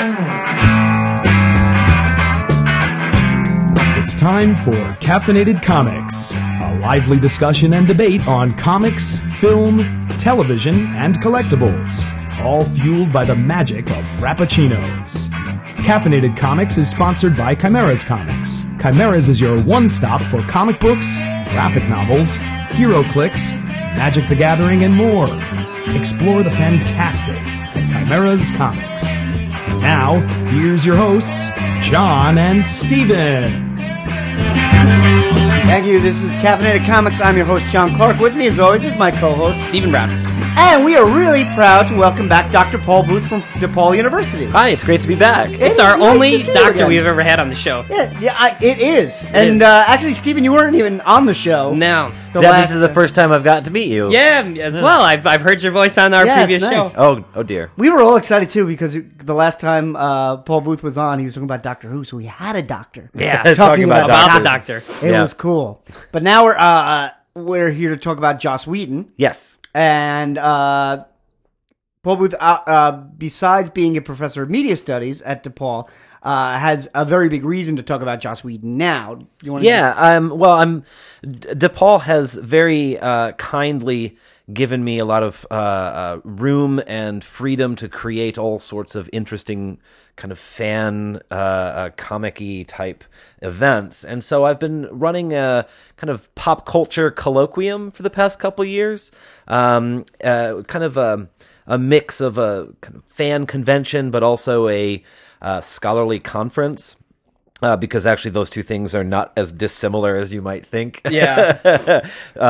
It's time for Caffeinated Comics, a lively discussion and debate on comics, film, television, and collectibles, all fueled by the magic of Frappuccinos. Caffeinated Comics is sponsored by Chimeras Comics. Chimeras is your one-stop for comic books, graphic novels, HeroClix, Magic the Gathering, and more. Explore the fantastic at Chimeras Comics. Now, here's your hosts, John and Steven. Thank you. This is Caffeinated Comics. I'm your host, John Clark. With me, as always, is my co-host, Stephen Brown. And we are really proud to welcome back Dr. Paul Booth from DePaul University. Hi, it's great to be back. It's our nice only to see you doctor again. we've ever had on the show. It is. And actually, Stephen, you weren't even on the show. No. This is the first time I've gotten to meet you. Yeah, as well. I've heard your voice on our previous it's nice. show. Oh dear. We were all excited, too, because the last time Paul Booth was on, he was talking about Doctor Who, so we had a doctor. Yeah, talking about the doctors. doctor. It Yeah. was cool. But now we're here to talk about Joss Whedon. Yes. And Paul Booth, besides being a professor of media studies at DePaul, has a very big reason to talk about Joss Whedon now. You want to DePaul has very kindly given me a lot of room and freedom to create all sorts of interesting kind of fan comic-y type events. And so I've been running a kind of pop culture colloquium for the past couple years, kind of a mix of a kind of fan convention, but also a scholarly conference. Because actually those two things are not as dissimilar as you might think. Yeah.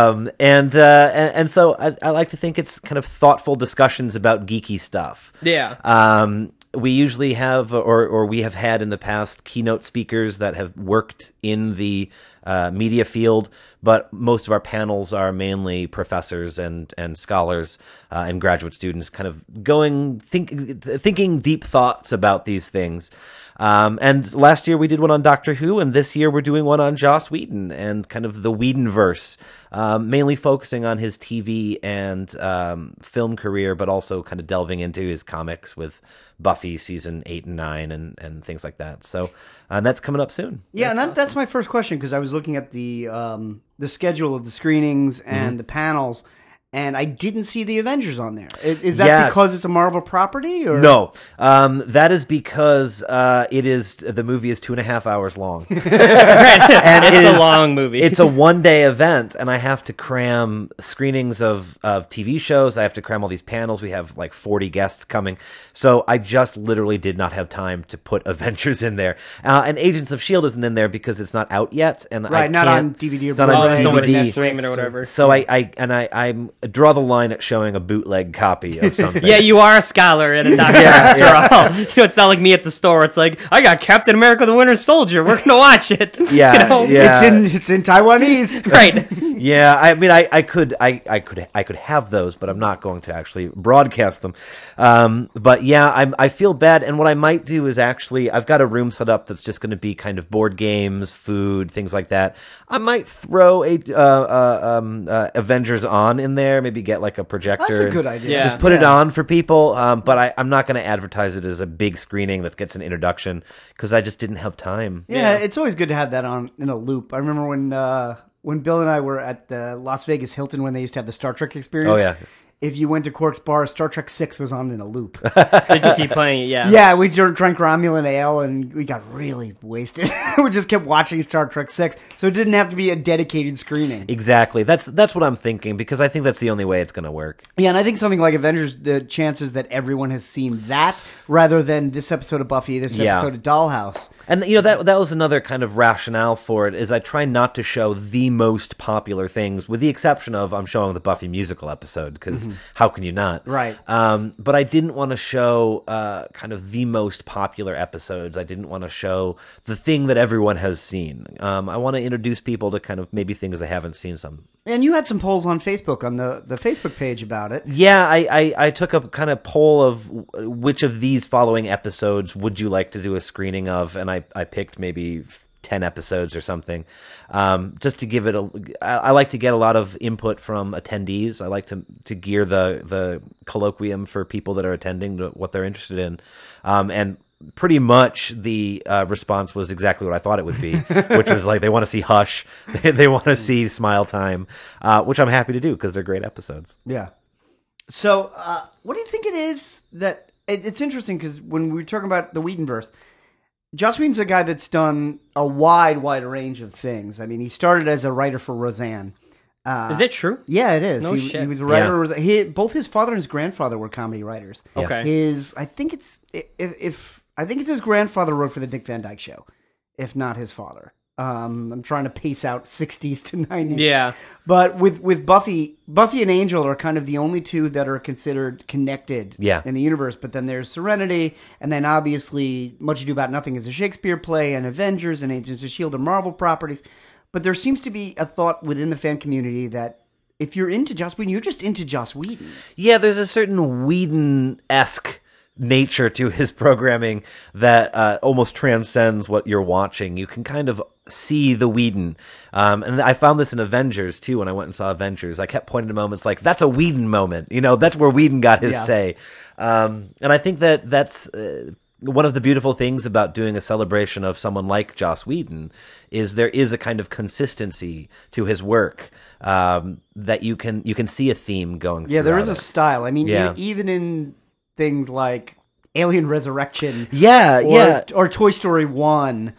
And so I like to think it's kind of thoughtful discussions about geeky stuff. Yeah. We usually have, or we have had in the past, keynote speakers that have worked in the media field, but most of our panels are mainly professors and scholars and graduate students kind of thinking deep thoughts about these things. And last year we did one on Doctor Who, and this year we're doing one on Joss Whedon and kind of the Whedonverse, mainly focusing on his TV and film career, but also kind of delving into his comics with Buffy season 8 and 9 and things like that. So that's coming up soon. Yeah, and that's my first question, because I was looking at the schedule of the screenings and the panels, and I didn't see the Avengers on there. Is that because it's a Marvel property? Or? No, that is because the movie is 2.5 hours long. And it's a long movie. It's a one-day event, and I have to cram screenings of TV shows. I have to cram all these panels. We have like 40 guests coming. So I just literally did not have time to put Avengers in there. And Agents of S.H.I.E.L.D. isn't in there because it's not out yet. And not on DVD or it's not on DVD. Streaming or whatever. So I draw the line at showing a bootleg copy of something. Yeah, you are a scholar and a doctor after all. You know, it's not like me at the store. It's like, I got Captain America the Winter Soldier. We're going to watch it. Yeah, you know? yeah. It's in Taiwanese. Right. Yeah, I mean, I could have those, but I'm not going to actually broadcast them. But yeah, I feel bad, and what I might do is actually, I've got a room set up that's just going to be kind of board games, food, things like that. I might throw Avengers on in there, maybe get like a projector. That's a good idea. Yeah. Just put it on for people, but I'm not going to advertise it as a big screening that gets an introduction because I just didn't have time. Yeah, it's always good to have that on in a loop. I remember when Bill and I were at the Las Vegas Hilton when they used to have the Star Trek experience. Oh, yeah. If you went to Quark's Bar, Star Trek 6 was on in a loop. They just keep playing it, yeah. Yeah, we drank Romulan ale and we got really wasted. We just kept watching Star Trek 6, so it didn't have to be a dedicated screening. Exactly. That's what I'm thinking, because I think that's the only way it's going to work. Yeah, and I think something like Avengers, the chances that everyone has seen that rather than this episode of Buffy, this episode of Dollhouse. And you know, that was another kind of rationale for it, is I try not to show the most popular things, with the exception of I'm showing the Buffy musical episode, because how can you not? Right. But I didn't want to show kind of the most popular episodes. I didn't want to show the thing that everyone has seen. I want to introduce people to kind of maybe things they haven't seen some. And you had some polls on Facebook, on the Facebook page about it. Yeah, I took a kind of poll of which of these following episodes would you like to do a screening of, and I picked maybe 10 episodes or something, just to give it I like to get a lot of input from attendees. I like to gear the colloquium for people that are attending to what they're interested in. And pretty much the response was exactly what I thought it would be, which was like they want to see Hush, they want to see Smile Time, which I'm happy to do because they're great episodes. Yeah. So, what do you think it is that it's interesting because when we were talking about the Whedonverse, Joss Whedon's a guy that's done a wide range of things. I mean, he started as a writer for Roseanne. Is it true? Yeah, it is. No he, shit. he was a writer. Yeah. Both his father and his grandfather were comedy writers. Okay. I think it's his grandfather wrote for the Dick Van Dyke Show, if not his father. I'm trying to pace out 60s to 90s. Yeah. But with Buffy and Angel are kind of the only two that are considered connected in the universe. But then there's Serenity, and then obviously Much Ado About Nothing is a Shakespeare play, and Avengers and Agents of S.H.I.E.L.D. are Marvel properties. But there seems to be a thought within the fan community that if you're into Joss Whedon, you're just into Joss Whedon. Yeah, there's a certain Whedon-esque nature to his programming that almost transcends what you're watching. You can kind of see the Whedon. And I found this in Avengers, too, when I went and saw Avengers. I kept pointing to moments like, that's a Whedon moment. You know, that's where Whedon got his say. And I think that's... one of the beautiful things about doing a celebration of someone like Joss Whedon is there is a kind of consistency to his work that you can see a theme going through. Yeah, there is a style. I mean, even in things like Alien Resurrection, or Toy Story 1,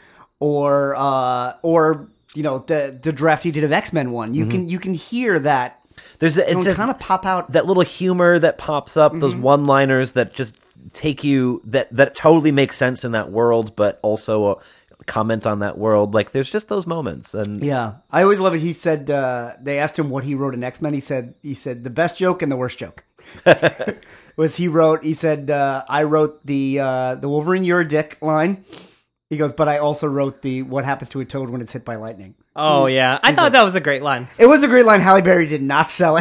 or you know the draft he did of X-Men 1, you can hear that. It's kind of pop out that little humor that pops up, those one-liners that just take you that totally makes sense in that world, but also comment on that world. Like there's just those moments, and I always love it. He said they asked him what he wrote in X-Men. He said the best joke and the worst joke was he said I wrote the Wolverine you're a dick line. He goes, but I also wrote the what happens to a toad when it's hit by lightning. Oh, yeah. I thought that was a great line. It was a great line. Halle Berry did not sell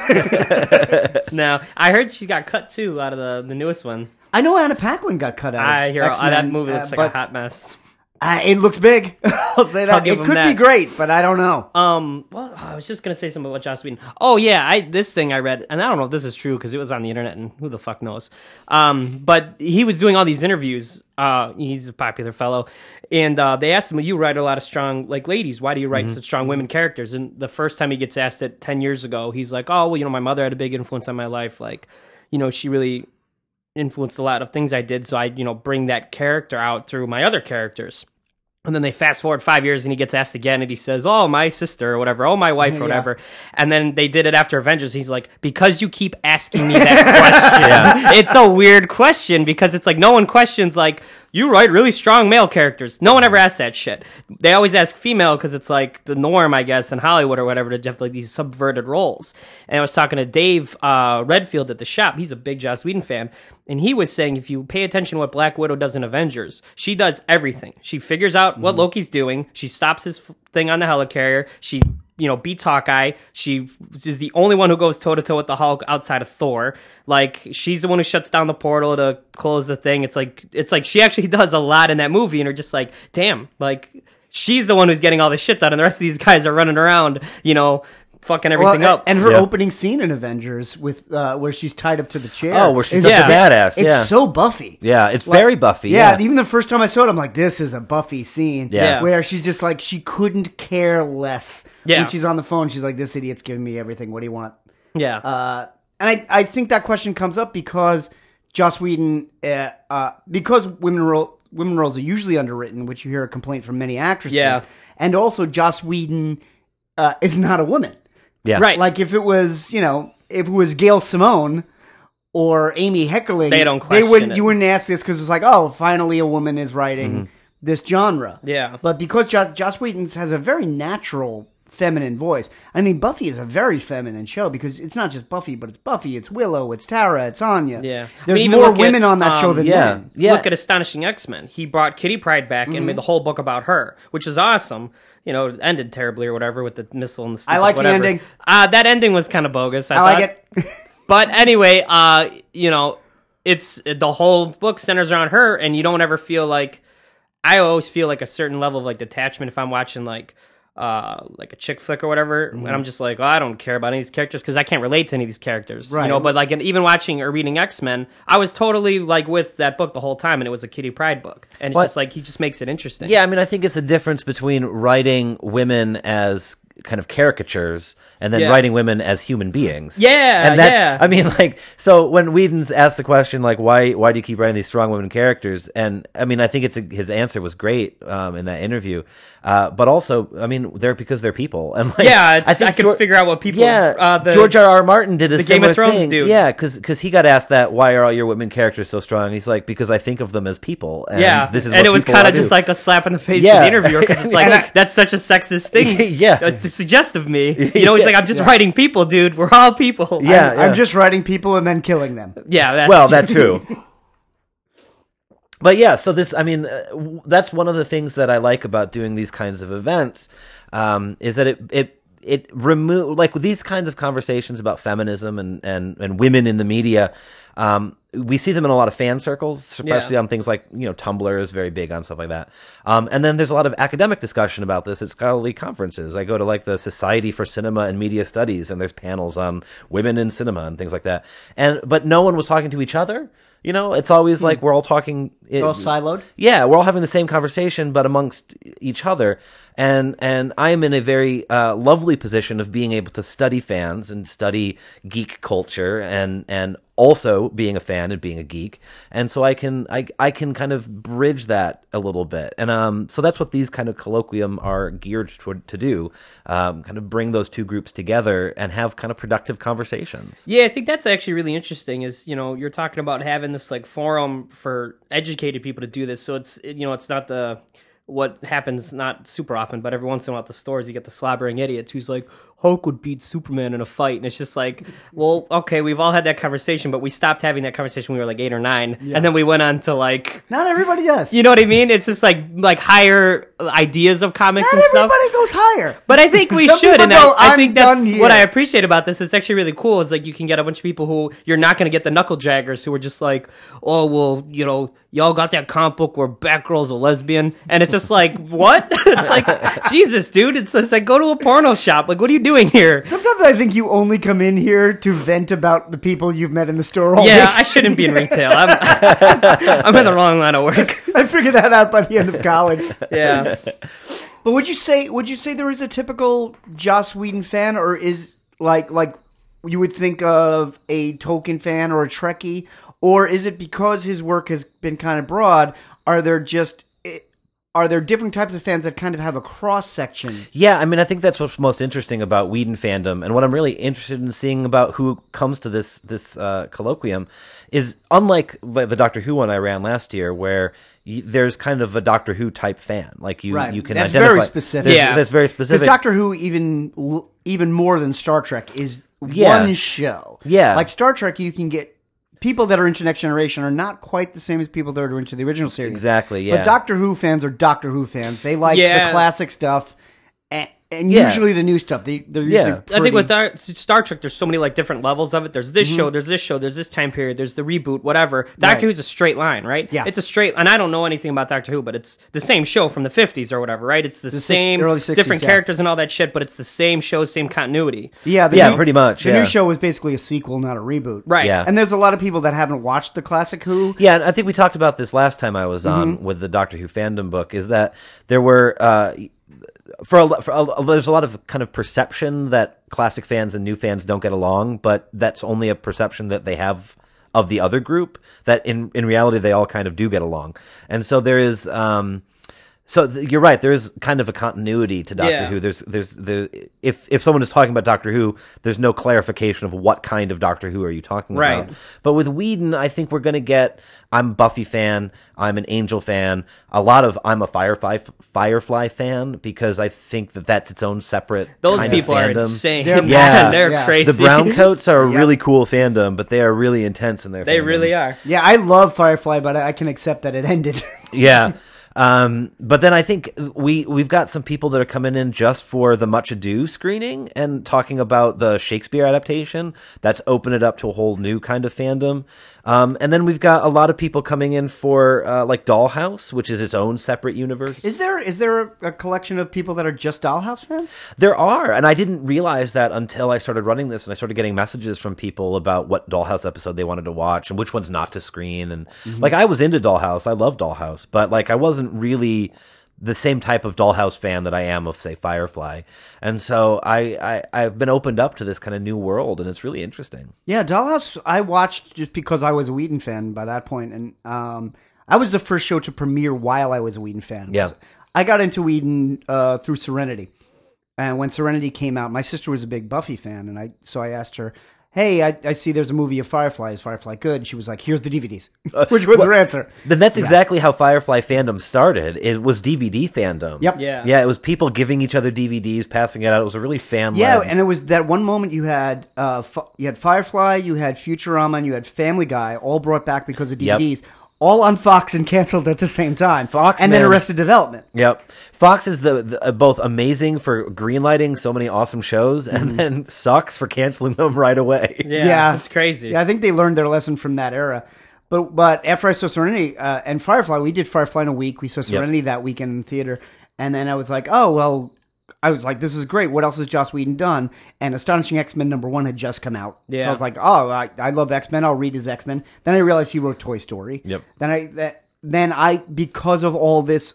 it. No. I heard she got cut, too, out of the newest one. I know Anna Paquin got cut out I hear X-Men, that movie looks like a hot mess. It looks big. I'll say that. It could be great, but I don't know. Well, I was just going to say something about Joss Whedon. Oh, yeah, this thing I read, and I don't know if this is true because it was on the internet, and who the fuck knows. But he was doing all these interviews. He's a popular fellow. And they asked him, well, you write a lot of strong, like, ladies. Why do you write such strong women characters? And the first time he gets asked it 10 years ago, he's like, oh, well, my mother had a big influence on my life. Like, she really influenced a lot of things I did, so I, bring that character out through my other characters. And then they fast forward 5 years and he gets asked again and he says, oh, my sister or whatever, oh, my wife or whatever. And then they did it after Avengers. He's like, because you keep asking me that question. It's a weird question because it's like no one questions like, you write really strong male characters. No one ever asks that shit. They always ask female because it's like the norm, I guess, in Hollywood or whatever to have like these subverted roles. And I was talking to Dave Redfield at the shop. He's a big Joss Whedon fan. And he was saying if you pay attention to what Black Widow does in Avengers, she does everything. She figures out what Loki's doing. She stops his thing on the helicarrier. She beats Hawkeye. She is the only one who goes toe-to-toe with the Hulk outside of Thor. Like, she's the one who shuts down the portal to close the thing. It's like she actually does a lot in that movie, and are just like, damn, like, she's the one who's getting all this shit done, and the rest of these guys are running around, fucking everything up. And her opening scene in Avengers with where she's tied up to the chair. Oh, where she's such a badass. It's so Buffy. Yeah, it's very Buffy. Yeah, even the first time I saw it, I'm like, this is a Buffy scene. Yeah. Where she's just like, she couldn't care less. Yeah. When she's on the phone, she's like, this idiot's giving me everything. What do you want? Yeah. And I think that question comes up because Joss Whedon, because women roles are usually underwritten, which you hear a complaint from many actresses. Yeah. And also, Joss Whedon is not a woman. Yeah. Right. Like if it was, if it was Gail Simone or Amy Heckerling, they don't question it. You wouldn't ask this because it's like, oh, finally a woman is writing this genre. Yeah. But because Joss Whedon has a very natural feminine voice. I mean, Buffy is a very feminine show because it's not just Buffy, but it's Buffy, it's Willow, it's Tara, it's Anya. Yeah. There's more women on that show than men. Yeah. Look at Astonishing X-Men. He brought Kitty Pryde back and made the whole book about her, which is awesome. It ended terribly or whatever with the missile and the stupid I like whatever. the ending. That ending was kind of bogus. I like it. But anyway, it's the whole book centers around her, and you don't ever feel like. I always feel like a certain level of like detachment if I'm watching like like a chick flick or whatever, and I'm just like, I don't care about any of these characters because I can't relate to any of these characters, right. But like even watching or reading X-Men, I was totally like with that book the whole time, and it was a Kitty Pryde book, and it's just like he just makes it interesting. Yeah, I mean, I think it's a difference between writing women as kind of caricatures and then writing women as human beings. Yeah, and that's, I mean, like, so when Whedon's asked the question, like, why do you keep writing these strong women characters? And I mean, I think his answer was great in that interview. But also, I mean, because they're people. And like, I can figure out what people. Yeah, George R.R. Martin did a Game of Thrones thing. do. Yeah, because he got asked that, why are all your women characters so strong? He's like, because I think of them as people. And this is and what it was kind of just like a slap in the face to the interviewer because it's like that's such a sexist thing. To suggest of me. He's like, I'm just writing people, dude. We're all people. I'm just writing people and then killing them. Yeah, that's true. But yeah, so this, I mean, that's one of the things that I like about doing these kinds of events, is that it remove like these kinds of conversations about feminism and women in the media. We see them in a lot of fan circles, especially on things like, Tumblr is very big on stuff like that. And then there's a lot of academic discussion about this at scholarly conferences. I go to like the Society for Cinema and Media Studies, and there's panels on women in cinema and things like that. But no one was talking to each other. It's always like we're all talking. We're all siloed? Yeah, we're all having the same conversation, but amongst each other. And I'm in a very lovely position of being able to study fans and study geek culture and also being a fan and being a geek. And so I can kind of bridge that a little bit. And so that's what these kind of colloquium are geared to do, kind of bring those two groups together and have kind of productive conversations. Yeah, I think that's actually really interesting is, you're talking about having this like forum for educated people to do this. So it's, it's not what happens not super often, but every once in a while at the stores, you get the slobbering idiots who's like, Hulk would beat Superman in a fight. And it's just like, well, okay, we've all had that conversation, but we stopped having that conversation when we were like 8 or 9. Yeah. And then we went on to like... Not everybody does. You know what I mean? It's just like higher ideas of comics and stuff. Not everybody goes higher. But I think we should. And I think that's what I appreciate about this. It's actually really cool. It's like you can get a bunch of people who... You're not going to get the knuckle jaggers who are just like, oh, well, y'all got that comic book where Batgirl's a lesbian. And it's just like, what? It's like, Jesus, dude. It's like, go to a porno shop. Like, what are you doing here? Sometimes I think you only come in here to vent about the people you've met in the store all week. I shouldn't be in retail. I'm in the wrong line of work. I figured that out by the end of college. Yeah. But would you say there is a typical Joss Whedon fan, or is like you would think of a Tolkien fan or a Trekkie, or is it because his work has been kind of broad? Are there different types of fans that kind of have a cross section? Yeah, I mean, I think that's what's most interesting about Whedon fandom, and what I'm really interested in seeing about who comes to this colloquium is, unlike the Doctor Who one I ran last year, where there's kind of a Doctor Who type fan, like you can that's identify. Very specific. That's very specific. Because Doctor Who even more than Star Trek is one show. Yeah, like Star Trek, you can get. People that are into Next Generation are not quite the same as people that are into the original series. Exactly, yeah. But Doctor Who fans are Doctor Who fans. They like the classic stuff and usually the new stuff. They're usually I think with Star Trek, there's so many like different levels of it. There's this show, there's this show, there's this time period, there's the reboot, whatever. Doctor Who's a straight line, right? Yeah. It's a straight, and I don't know anything about Doctor Who, but it's the same show from the 50s or whatever, right? It's the same, early 60s, different characters and all that shit, but it's the same show, same continuity. Yeah, pretty much. The new show was basically a sequel, not a reboot. Right. Yeah. And there's a lot of people that haven't watched the classic Who. Yeah, and I think we talked about this last time I was on with the Doctor Who fandom book, is that there were... there's a lot of kind of perception that classic fans and new fans don't get along, but that's only a perception that they have of the other group, that in reality they all kind of do get along. And so there is you're right, there is kind of a continuity to Doctor Who. If someone is talking about Doctor Who, there's no clarification of what kind of Doctor Who are you talking about. But with Whedon, I think we're going to get, I'm a Buffy fan, I'm an Angel fan, I'm a Firefly fan, because I think that's its own separate Those kind people of are fandom. insane. They're crazy. The Browncoats are a really cool fandom, but they are really intense in their fandom. They really are. Yeah, I love Firefly, but I can accept that it ended. Yeah. But then I think we've got some people that are coming in just for the Much Ado screening and talking about the Shakespeare adaptation. That's opened it up to a whole new kind of fandom. And then we've got a lot of people coming in for like Dollhouse, which is its own separate universe. Is there a collection of people that are just Dollhouse fans? There are, and I didn't realize that until I started running this, and I started getting messages from people about what Dollhouse episode they wanted to watch and which ones not to screen. And like, I was into Dollhouse, I love Dollhouse, but like, I wasn't really the same type of Dollhouse fan that I am of, say, Firefly. And so I've been opened up to this kind of new world, and it's really interesting. Yeah, Dollhouse I watched just because I was a Whedon fan by that point, and I was the first show to premiere while I was a Whedon fan. Yeah. I got into Whedon through Serenity. And when Serenity came out, my sister was a big Buffy fan, and so I asked her, hey, I see there's a movie of Firefly. Is Firefly good? And she was like, here's the DVDs, which was her answer. Then that's exactly how Firefly fandom started. It was DVD fandom. Yep. Yeah, it was people giving each other DVDs, passing it out. It was a really fan-led. Yeah, and it was that one moment you had Firefly, you had Futurama, and you had Family Guy, all brought back because of DVDs. Yep. All on Fox and canceled at the same time. Fox, and then Arrested Development. Yep. Fox is the both amazing for greenlighting so many awesome shows, and then sucks for canceling them right away. Yeah, it's crazy. Yeah, I think they learned their lesson from that era. But after I saw Serenity and Firefly, we did Firefly in a week. We saw Serenity that weekend in the theater, and then I was like, oh well. I was like, this is great. What else has Joss Whedon done? And Astonishing X-Men #1 had just come out. Yeah. So I was like, oh, I love X-Men. I'll read his X-Men. Then I realized he wrote Toy Story. Yep. Then I because of all this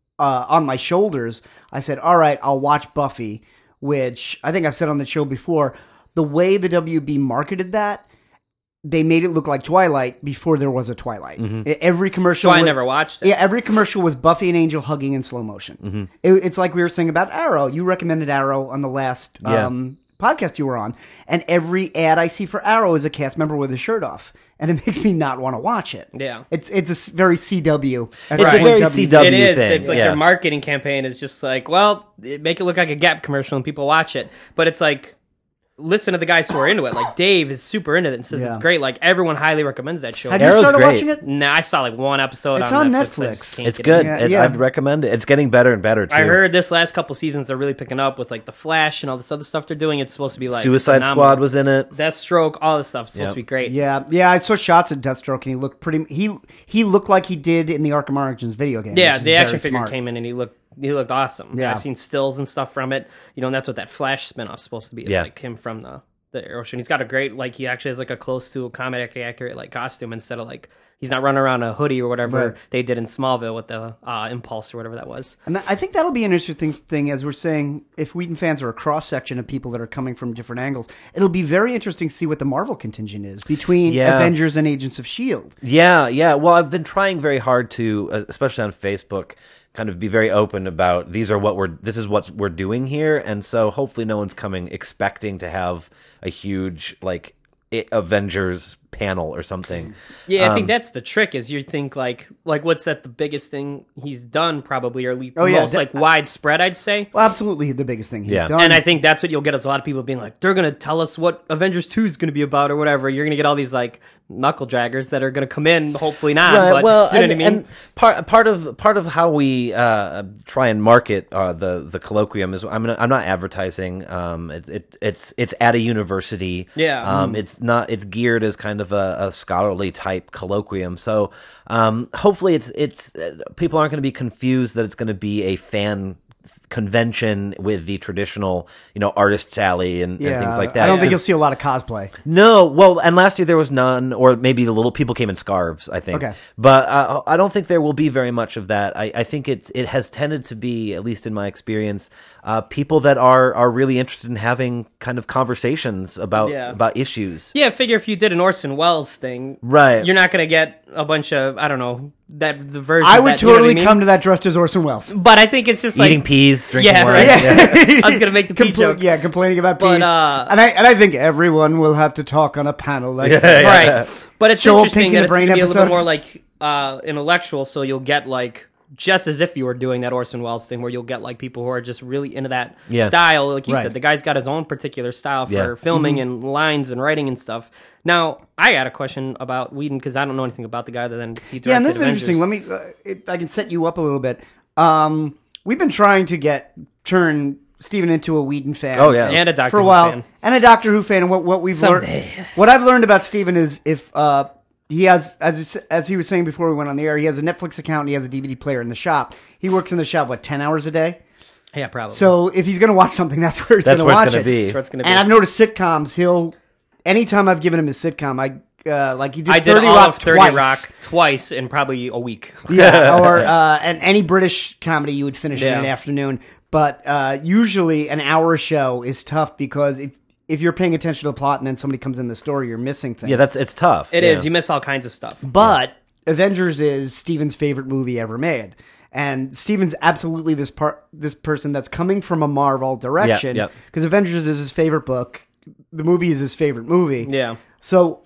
on my shoulders, I said, all right, I'll watch Buffy, which I think I've said on the show before. The way the WB marketed that, they made it look like Twilight before there was a Twilight. Every commercial. So I never watched it. Yeah, every commercial was Buffy and Angel hugging in slow motion. It's like we were saying about Arrow. You recommended Arrow on the last podcast you were on, and every ad I see for Arrow is a cast member with his shirt off, and it makes me not want to watch it. Yeah, it's a very CW. It's a very CW it is. thing. It's like their marketing campaign is just like, well, make it look like a Gap commercial and people watch it, but it's like. Listen to the guys who are into it. Like Dave is super into it and says it's great. Like everyone highly recommends that show. Have you started watching it? Nah, I saw like one episode. It's on Netflix. It's good. I'd recommend it. It's getting better and better too. I heard this last couple seasons they're really picking up with like the Flash and all this other stuff they're doing. It's supposed to be like Suicide phenomenal. Squad was in it. Deathstroke, all this stuff is supposed to be great. Yeah. I saw shots of Deathstroke and he looked pretty. He looked like he did in the Arkham Origins video game. Yeah, the action figure came in and he looked awesome. Yeah, I've seen stills and stuff from it. You know, and that's what that Flash spinoff's supposed to be. It's like him from the ocean. He's got a great, like, he actually has like a close to a comic accurate like costume instead of like he's not running around a hoodie or whatever they did in Smallville with the Impulse or whatever that was. And I think that'll be an interesting thing, as we're saying, if Whedon fans are a cross section of people that are coming from different angles. It'll be very interesting to see what the Marvel contingent is between Avengers and Agents of S.H.I.E.L.D. Yeah. Well, I've been trying very hard to, especially on Facebook, kind of be very open about this is what we're doing here, and so hopefully no one's coming expecting to have a huge like Avengers panel or something. Yeah, I think that's the trick. Is you think like what's that the biggest thing he's done probably, or at least most like widespread, I'd say. Well, absolutely the biggest thing he's done. And I think that's what you'll get is a lot of people being like, they're gonna tell us what Avengers 2 is gonna be about or whatever. You're gonna get all these like knuckle draggers that are gonna come in, hopefully not. Right, but well, you know what I mean? And part of how we try and market the colloquium is I'm not advertising. It's at a university. Yeah. It's geared as kind of a scholarly type colloquium. So hopefully it's people aren't going to be confused that it's going to be a fan convention with the traditional, artist's alley and things like that. I don't think you'll see a lot of cosplay. No, well, and last year there was none, or maybe the little people came in scarves, I think. Okay. But I don't think there will be very much of that. I think it has tended to be, at least in my experience, people that are really interested in having kind of conversations about issues. Yeah, I figure if you did an Orson Welles thing, right, you're not going to get a bunch of, I don't know, the version. I would totally come to that dressed as Orson Welles. But I think it's just like eating peas, drinking wine. Right. Yeah. I was gonna make the pea joke. Yeah, complaining about peas. And I think everyone will have to talk on a panel like this. Right. But it's interesting that it's going to be a little episodes. more like intellectual, so you'll get like just as if you were doing that Orson Welles thing, where you'll get like people who are just really into that style. Like you said, the guy's got his own particular style for filming and lines and writing and stuff. Now, I got a question about Whedon because I don't know anything about the guy other than he directed and this is Avengers. interesting. Let me. I can set you up a little bit. We've been trying to turn Steven into a Whedon fan. Oh yeah, and a Doctor for a Who while, fan. and a Doctor Who fan. And what we've learned, what I've learned about Steven is if he has, as he was saying before we went on the air, he has a Netflix account and he has a DVD player in the shop. He works in the shop, 10 hours a day? Yeah, probably. So if he's going to watch something, that's where he's going to watch it. That's where it's going to be. And I've noticed sitcoms, anytime I've given him his sitcom, he did 30 all Rock of 30 twice. Rock twice in probably a week. Yeah, or and any British comedy you would finish in an afternoon. But usually an hour show is tough because if you're paying attention to the plot and then somebody comes in the story, you're missing things. Yeah, it's tough. It is. You miss all kinds of stuff. But Avengers is Steven's favorite movie ever made. And Steven's absolutely this person that's coming from a Marvel direction. Because Avengers is his favorite book. The movie is his favorite movie. Yeah. So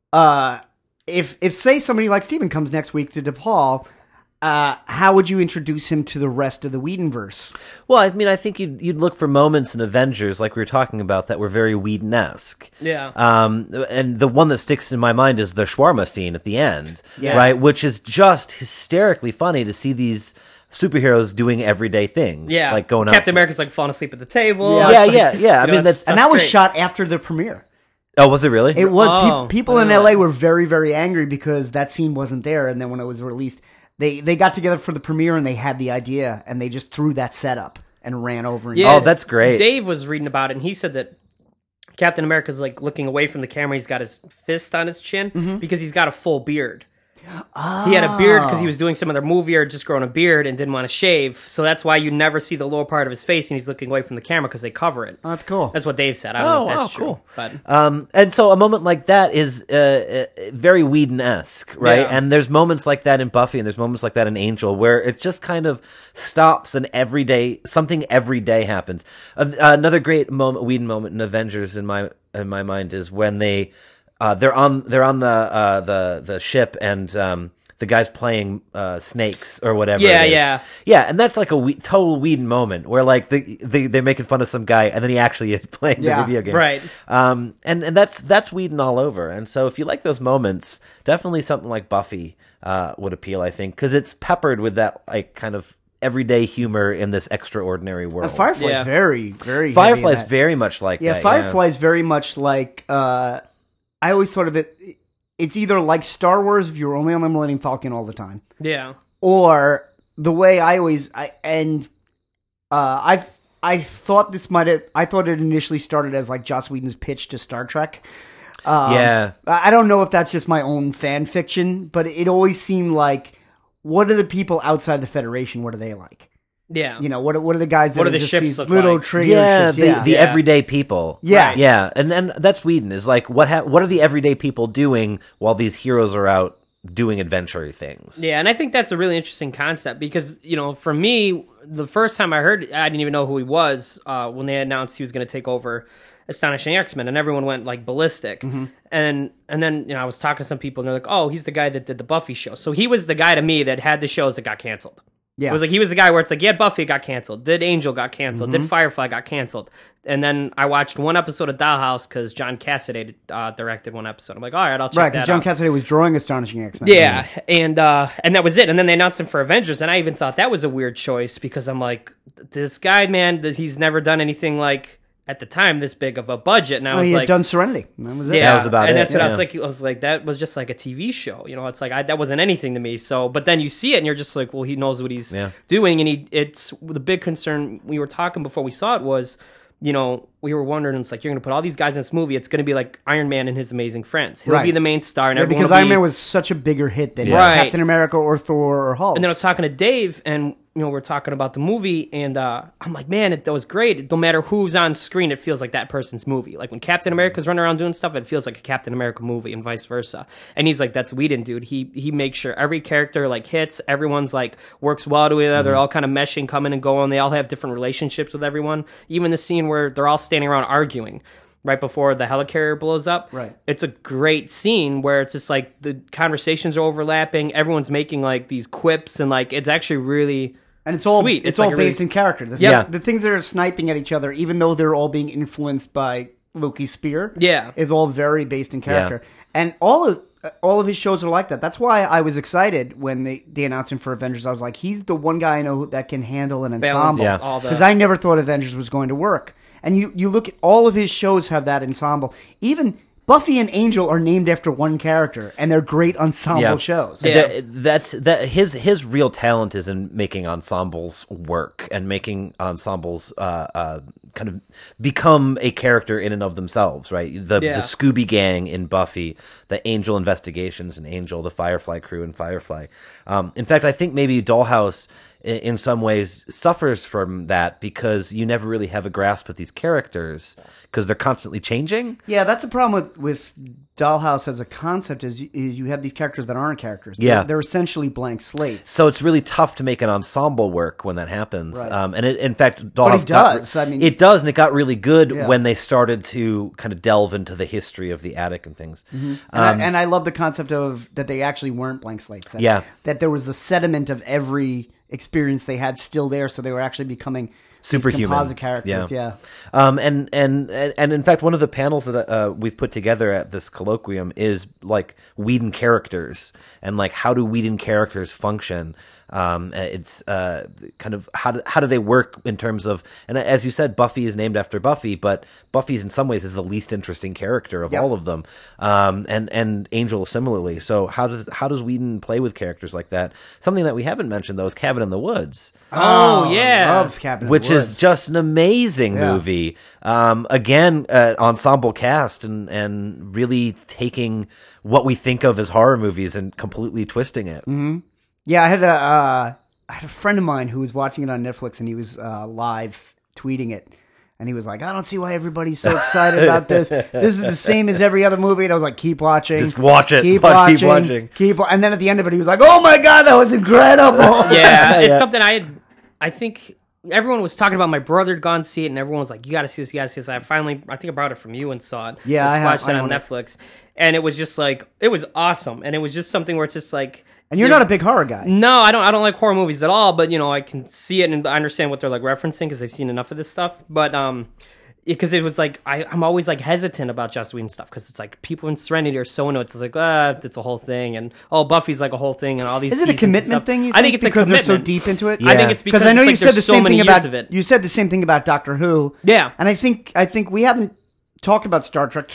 if say somebody like Steven comes next week to DePaul, how would you introduce him to the rest of the Whedonverse? Well, I mean, I think you'd look for moments in Avengers, like we were talking about, that were very Whedon-esque. Yeah. And the one that sticks in my mind is the shawarma scene at the end, Yeah. right? Which is just hysterically funny to see these superheroes doing everyday things. Yeah. Like going out. Captain America's like falling asleep at the table. Yeah. Yeah. I mean, that's And that was great. shot after the premiere. Oh, was it really? It was. Oh, People in LA were very, very angry because that scene wasn't there. And then when it was released, they got together for the premiere and they had the idea and they just threw that setup and ran over. And Yeah, Oh, that's great. Dave was reading about it, and he said that Captain America's like looking away from the camera. He's got his fist on his chin because he's got a full beard. He had a beard because he was doing some other movie or just growing a beard and didn't want to shave. So that's why you never see the lower part of his face, and he's looking away from the camera because they cover it. Oh, that's cool. That's what Dave said. I don't know if that's true. Cool. But And so a moment like that is very Whedon-esque, right? Yeah. And there's moments like that in Buffy, and there's moments like that in Angel, where it just kind of stops and something every day happens. Another great Whedon moment in Avengers in my mind is when they're on the ship and the guy's playing snakes or whatever. Yeah, it is. yeah. And that's like a total Whedon moment where like they're making fun of some guy and then he actually is playing the video game, right. And that's Whedon all over. And so if you like those moments, definitely something like Buffy would appeal, I think, because it's peppered with that like kind of everyday humor in this extraordinary world. Firefly's very, very Firefly's heavy in that. very much like that. Firefly's very much like I always thought of it. It's either like Star Wars if you were only on the Millennium Falcon all the time, yeah. or the way I thought this I thought it initially started as like Joss Whedon's pitch to Star Trek. Yeah. I don't know if that's just my own fan fiction, but it always seemed like, what are the people outside the Federation? What are they like? Yeah. You know, what are the guys that What do are the just ships these look little like? trader Yeah, ships? the everyday people. Yeah. Right. Yeah, and then that's Whedon is like what are the everyday people doing while these heroes are out doing adventure things? Yeah, and I think that's a really interesting concept because, you know, for me, the first time I heard, I didn't even know who he was when they announced he was going to take over Astonishing X-Men, and everyone went like ballistic. And then, you know, I was talking to some people and they're like, oh, he's the guy that did the Buffy show. So he was the guy to me that had the shows that got canceled. Yeah. It was like he was the guy where it's like, yeah, Buffy got canceled, did Angel got canceled, did Firefly got canceled, and then I watched one episode of Dollhouse because John Cassaday directed one episode. I'm like, all right, I'll check Right, that because out. John Cassaday was drawing Astonishing X-Men. Yeah, and that was it. And then they announced him for Avengers, and I even thought that was a weird choice because I'm like, this guy, man, he's never done anything like at the time this big of a budget. And I was he like, had done Serenity. That was it. yeah, That was about and it, that's what yeah. I was like, that was just like a TV show. You know, it's like that wasn't anything to me. So, but then you see it, and you're just like, well, he knows what he's doing, and it's the big concern we were talking before we saw it was, you know, we were wondering, it's like, you're going to put all these guys in this movie. It's going to be like Iron Man and His Amazing Friends. He'll be the main star, and Yeah, everyone because will Iron be, Man was such a bigger hit than Right. Captain America or Thor or Hulk. And then I was talking to Dave, and you know, we're talking about the movie, and I'm like, man, that was great. No matter who's on screen, it feels like that person's movie. Like when Captain America's running around doing stuff, it feels like a Captain America movie, and vice versa. And he's like, that's Whedon, dude. He makes sure every character like hits, everyone's like works well together. They're all kind of meshing, coming and going. They all have different relationships with everyone. Even the scene where they're all standing around arguing right before the helicarrier blows up. Right. It's a great scene where it's just like the conversations are overlapping. Everyone's making like these quips, and like it's actually really and it's all sweet. It's like all a based really, in character. The things that are sniping at each other, even though they're all being influenced by Loki's spear, is all very based in character. And all of his shows are like that. That's why I was excited when they announced him for Avengers. I was like, he's the one guy I know that can handle an ensemble. Because I never thought Avengers was going to work. And you look at all of his shows have that ensemble. Even Buffy and Angel are named after one character, and they're great ensemble shows. Yeah. His real talent is in making ensembles work and making ensembles kind of become a character in and of themselves, right? The Scooby Gang in Buffy, the Angel Investigations in Angel, the Firefly crew in Firefly. In fact, I think maybe Dollhouse in some ways suffers from that because you never really have a grasp of these characters because they're constantly changing. Yeah, that's the problem with Dollhouse as a concept is you have these characters that aren't characters. Yeah. They're essentially blank slates. So it's really tough to make an ensemble work when that happens. Right. And in fact, Dollhouse it does, and it got really good when they started to kind of delve into the history of the attic and things. Mm-hmm. And I love the concept of that they actually weren't blank slates. That there was the sediment of every experience they had still there, so they were actually becoming superhuman composite characters. And in fact, one of the panels that we've put together at this colloquium is like Whedon characters and like how do Whedon characters function. It's kind of how do they work in terms of, and as you said, Buffy is named after Buffy, but Buffy in some ways is the least interesting character of all of them, and Angel similarly. So how does Whedon play with characters like that? Something that we haven't mentioned though is Cabin in the Woods. Oh yeah, I love Cabin in the Woods, which is just an amazing movie. Again, ensemble cast and really taking what we think of as horror movies and completely twisting it. Mm-hmm. Yeah, I had a friend of mine who was watching it on Netflix, and he was live tweeting it, and he was like, "I don't see why everybody's so excited about this. This is the same as every other movie." And I was like, "Keep watching, just watch it, keep watching." And then at the end of it, he was like, "Oh my god, that was incredible!" Yeah, it's something I think everyone was talking about. My brother had gone to see it, and everyone was like, "You got to see this, you got to see this." I think I brought it from you and saw it. Yeah, I watched it on Netflix, and it was just like it was awesome, and it was just something where it's just like. And you're not a big horror guy. No, I don't like horror movies at all. But I can see it and I understand what they're like referencing because I've seen enough of this stuff. But because it was like I'm always like hesitant about Joss Whedon stuff because it's like people in Serenity are so into it. It's like it's a whole thing, and Buffy's like a whole thing, and all these. Is it a commitment thing? You think? I think it's because a commitment. they're so deep into it. Yeah. I think it's because I know you said the same thing about it. You said the same thing about Doctor Who. Yeah, and I think we haven't talked about Star Trek.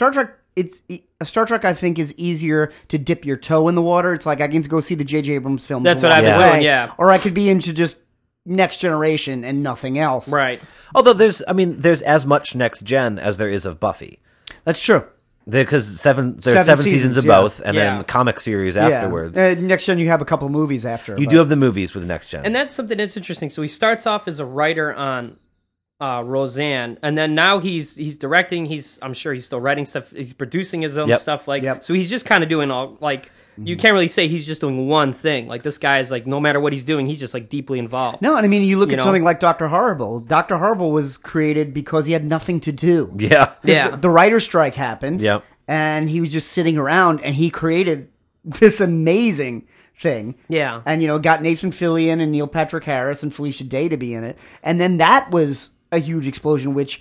Star Trek, I think, is easier to dip your toe in the water. It's like I can go see the J.J. Abrams films. That's what I've been doing, yeah. Or I could be into just Next Generation and nothing else. Right. Although there's as much Next Gen as there is of Buffy. That's true. Because there's seven seasons of both, and then comic series afterwards. Next Gen, you have a couple of movies after. You do have the movies with Next Gen. And that's something that's interesting. So he starts off as a writer on Roseanne, and then now he's directing. I'm sure he's still writing stuff. He's producing his own stuff. So he's just kind of doing all like. You can't really say he's just doing one thing. Like this guy is like, no matter what he's doing, he's just like deeply involved. No, and I mean, you look at something like Dr. Horrible. Dr. Horrible was created because he had nothing to do. Yeah. The writer's strike happened. Yeah. And he was just sitting around, and he created this amazing thing. Yeah. And, got Nathan Fillion and Neil Patrick Harris and Felicia Day to be in it. And then that was a huge explosion, which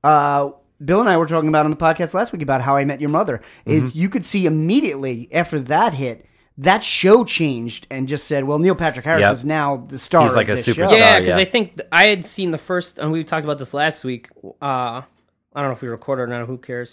Bill and I were talking about on the podcast last week about How I Met Your Mother, is you could see immediately after that hit, that show changed and just said, well, Neil Patrick Harris is now the star He's like of a this superstar. show. Yeah, because I think I had seen the first, and we talked about this last week. I don't know if we recorded or not, who cares.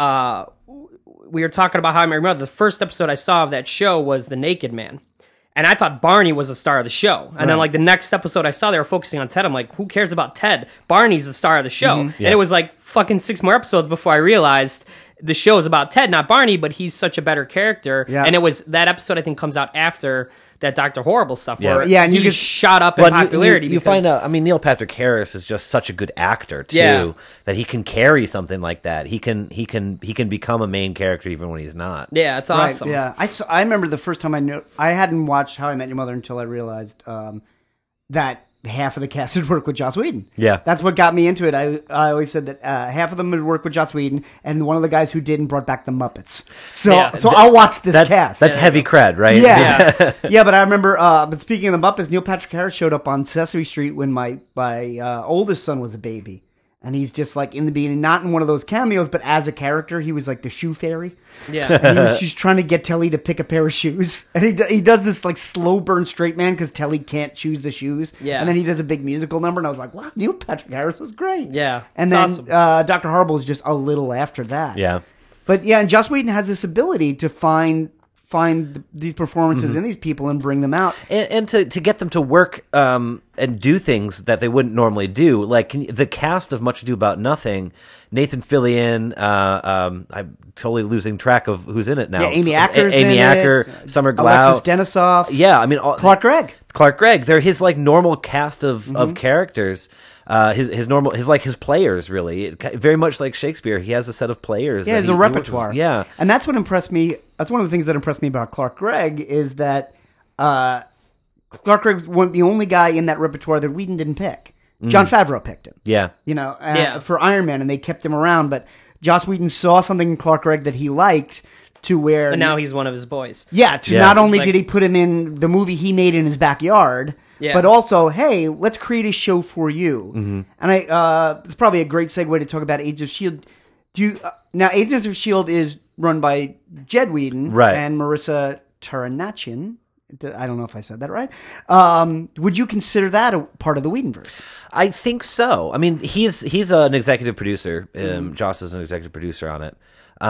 We were talking about How I Met Your Mother. The first episode I saw of that show was The Naked Man. And I thought Barney was the star of the show. And then, like, the next episode I saw, they were focusing on Ted. I'm like, who cares about Ted? Barney's the star of the show. And it was, like, fucking 6 more episodes before I realized the show is about Ted, not Barney, but he's such a better character. Yeah. And it was, that episode, I think, comes out after that Dr. Horrible stuff where and you just shot up in popularity. You find out, I mean, Neil Patrick Harris is just such a good actor, too, that he can carry something like that. He can become a main character even when he's not. Yeah, it's awesome. Right, yeah. I remember the first time I hadn't watched How I Met Your Mother until I realized that half of the cast had worked with Joss Whedon. Yeah. That's what got me into it. I always said that half of them had worked with Joss Whedon, and one of the guys who didn't brought back the Muppets. So I'll watch this cast. That's heavy cred, right? Yeah. Yeah, but I remember, but speaking of the Muppets, Neil Patrick Harris showed up on Sesame Street when my oldest son was a baby. And he's just like in the beginning, not in one of those cameos, but as a character, he was like the shoe fairy. Yeah. And he's trying to get Telly to pick a pair of shoes. And he does this like slow burn straight man because Telly can't choose the shoes. Yeah. And then he does a big musical number. And I was like, wow, Neil Patrick Harris was great. Yeah. And then awesome. Dr. Horrible is just a little after that. Yeah. But yeah, and Joss Whedon has this ability to find these performances in these people and bring them out, and to get them to work and do things that they wouldn't normally do. Like the cast of Much Ado About Nothing, Nathan Fillion. I'm totally losing track of who's in it now. Yeah, Amy Acker's Amy in Acker, it. Summer Glau, Alexis Denisof. Yeah, I mean Clark Gregg. They're his like normal cast of characters. His players really very much like Shakespeare. He has a set of players. Yeah, he has a repertoire. Yeah, and that's what impressed me. That's one of the things that impressed me about Clark Gregg is that Clark Gregg was the only guy in that repertoire that Whedon didn't pick. Jon Favreau picked him. Yeah, for Iron Man, and they kept him around. But Joss Whedon saw something in Clark Gregg that he liked. To where and now he's one of his boys. Yeah, not only did he put him in the movie he made in his backyard, but also, hey, let's create a show for you. Mm-hmm. And it's probably a great segue to talk about Agents of S.H.I.E.L.D. Now, Agents of S.H.I.E.L.D. is run by Jed Whedon and Marissa Taranachin. I don't know if I said that right. Would you consider that a part of the Whedonverse? I think so. I mean, he's an executive producer. Joss is an executive producer on it.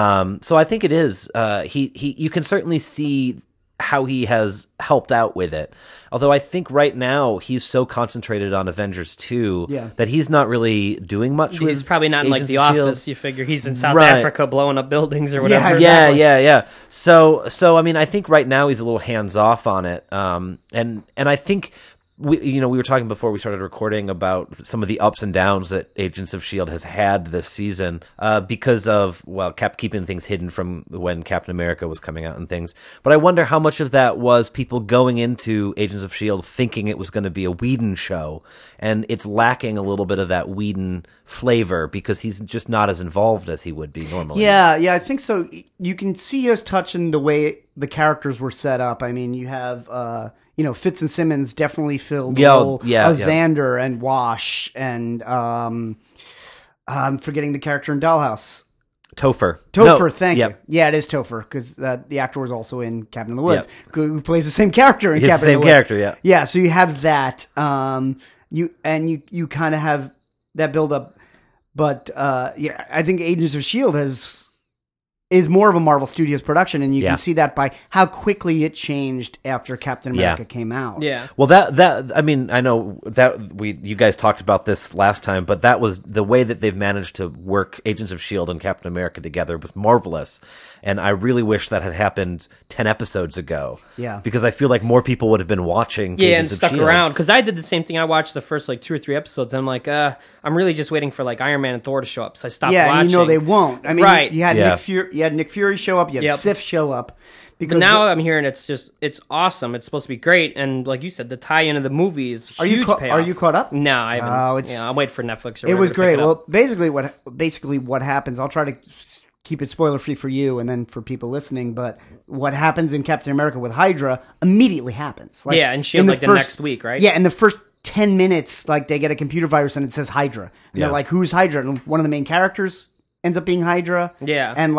So I think it is. You can certainly see how he has helped out with it. Although I think right now he's so concentrated on Avengers 2 that he's not really doing much with. He's probably not in like The Office. You figure he's in South Right. Africa blowing up buildings or whatever. Yeah. So I mean, I think right now he's a little hands off on it. And I think we were talking before we started recording about some of the ups and downs that Agents of S.H.I.E.L.D. has had this season because of, kept keeping things hidden from when Captain America was coming out and things. But I wonder how much of that was people going into Agents of S.H.I.E.L.D. thinking it was going to be a Whedon show, and it's lacking a little bit of that Whedon flavor because he's just not as involved as he would be normally. Yeah, I think so. You can see us touching the way the characters were set up. I mean, you have... Fitz and Simmons definitely filled the role of Xander and Wash, and I'm forgetting the character in Dollhouse. Topher, thank you. Yeah, it is Topher, because the actor was also in Cabin in the Woods, who plays the same character in Cabin in the Woods. Yeah, so you have that. You kind of have that build up, but I think Agents of S.H.I.E.L.D. is more of a Marvel Studios production, and you can see that by how quickly it changed after Captain America came out. Yeah. Well, that I mean, I know that you guys talked about this last time, but that was the way that they've managed to work Agents of S.H.I.E.L.D. and Captain America together was marvelous. And I really wish that had happened 10 episodes ago. Yeah. Because I feel like more people would have been watching Agents and stuck of S.H.I.E.L.D. around. Because I did the same thing. I watched the first 2 or 3 episodes, and I'm like, I'm really just waiting for Iron Man and Thor to show up. So I stopped watching. Yeah, and they won't. I mean, right. you had Nick Fury show up, you had Sif show up. But now I'm hearing it's awesome. It's supposed to be great, and like you said, the tie-in of the movie is huge payoff. Are you caught up? No, I haven't. I'm waiting for Netflix. It was great. Well, basically what happens? I'll try to keep it spoiler free for you, and then for people listening. But what happens in Captain America with Hydra immediately happens. And S.H.I.E.L.D. the next week, right? Yeah, in the first 10 minutes, they get a computer virus and it says Hydra. And they're like, "Who's Hydra?" And one of the main characters ends up being Hydra. Yeah, and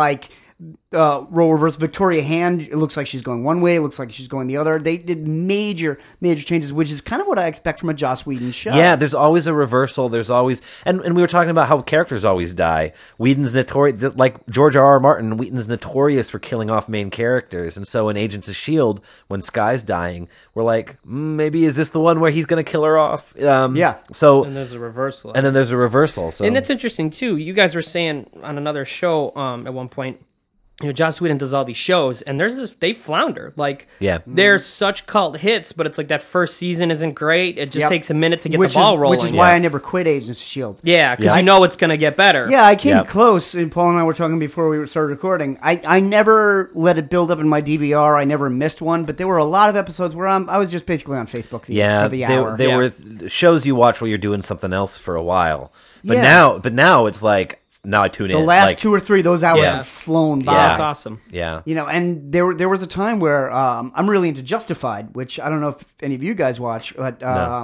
role reverse. Victoria Hand, it looks like she's going one way, it looks like she's going the other. They did major changes, which is kind of what I expect from a Joss Whedon show. Yeah, there's always a reversal. There's always, and we were talking about how characters always die. Whedon's notorious, like George R.R. Martin, Whedon's notorious for killing off main characters. And so in Agents of S.H.I.E.L.D., when Skye's dying, we're like, maybe is this the one where he's going to kill her off? So and there's a reversal. And then there's a reversal. So. And that's interesting, too. You guys were saying on another show at one point, Joss Whedon does all these shows, and they flounder. They're such cult hits, but it's like that first season isn't great. It just takes a minute to get the ball rolling. Which is why I never quit Agents of S.H.I.E.L.D. Yeah, because you know it's going to get better. Yeah, I came close, and Paul and I were talking before we started recording. I never let it build up in my DVR. I never missed one, but there were a lot of episodes where I was just basically on Facebook for the hour. They were shows you watch while you're doing something else for a while. But now it's like, now I tune in. The last 2 or 3 those hours have flown by. Yeah, that's awesome. Yeah. And there was a time where I'm really into Justified, which I don't know if any of you guys watch, but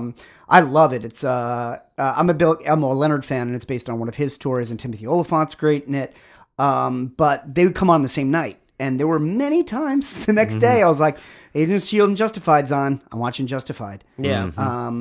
I love it. It's I'm a Elmore Leonard fan, and it's based on one of his stories, and Timothy Oliphant's great in it. But they would come on the same night. and there were many times the next day I was like, Agents of S.H.I.E.L.D. and Justified's on. I'm watching Justified. Yeah.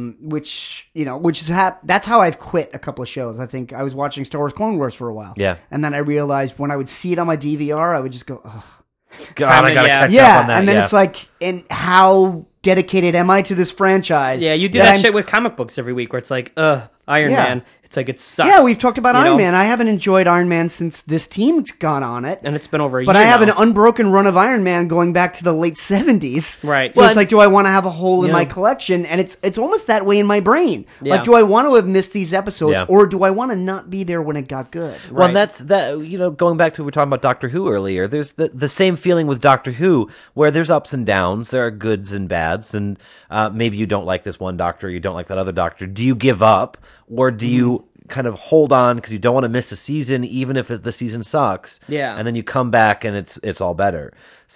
Which is that's how I've quit a couple of shows. I think I was watching Star Wars Clone Wars for a while. Yeah. And then I realized when I would see it on my DVR, I would just go, ugh. God, I gotta catch Yeah, up on that. and then it's like, and how dedicated am I to this franchise? Yeah, you do that shit with comic books every week where it's like, Iron Man. It's like, it sucks. Yeah, we've talked about Iron Man. I haven't enjoyed Iron Man since this team's gone on it. And it's been over a year But I have now. an unbroken run of Iron Man going back to the late 70s. Right. So it's like, do I want to have a hole in my collection? And it's almost that way in my brain. Yeah. Like, do I want to have missed these episodes? Yeah. Or do I want to not be there when it got good? Well, that's that. Going back to we were talking about Doctor Who earlier. There's the same feeling with Doctor Who, where there's ups and downs. There are goods and bads, and maybe you don't like this one Doctor, you don't like that other Doctor. Do you give up, or do you kind of hold on because you don't want to miss a season, even if the season sucks? Yeah, and then you come back and it's all better.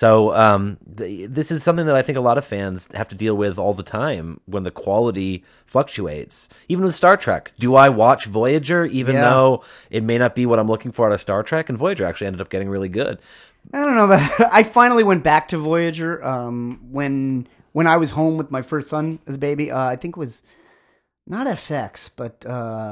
So this is something that I think a lot of fans have to deal with all the time when the quality fluctuates. Even with Star Trek, do I watch Voyager even though it may not be what I'm looking for out of Star Trek? And Voyager actually ended up getting really good. I don't know, but I finally went back to Voyager when I was home with my first son as a baby. I think it was not FX, but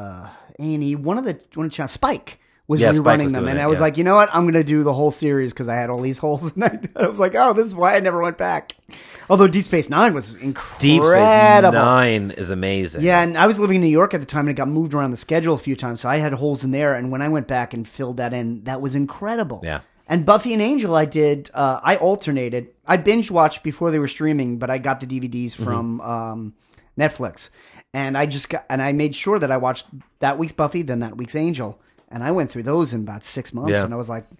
A&E, one of the channels, Spike was rerunning them, and I was like, you know what, I'm going to do the whole series because I had all these holes, and I was like, oh, this is why I never went back. Although Deep Space Nine was incredible. Deep Space Nine is amazing. Yeah, and I was living in New York at the time, and it got moved around the schedule a few times, so I had holes in there, and when I went back and filled that in, that was incredible. Yeah. And Buffy and Angel, I did. I alternated. I binge watched before they were streaming, but I got the DVDs from Netflix, and I made sure that I watched that week's Buffy, then that week's Angel, and I went through those in about 6 months, and I was like,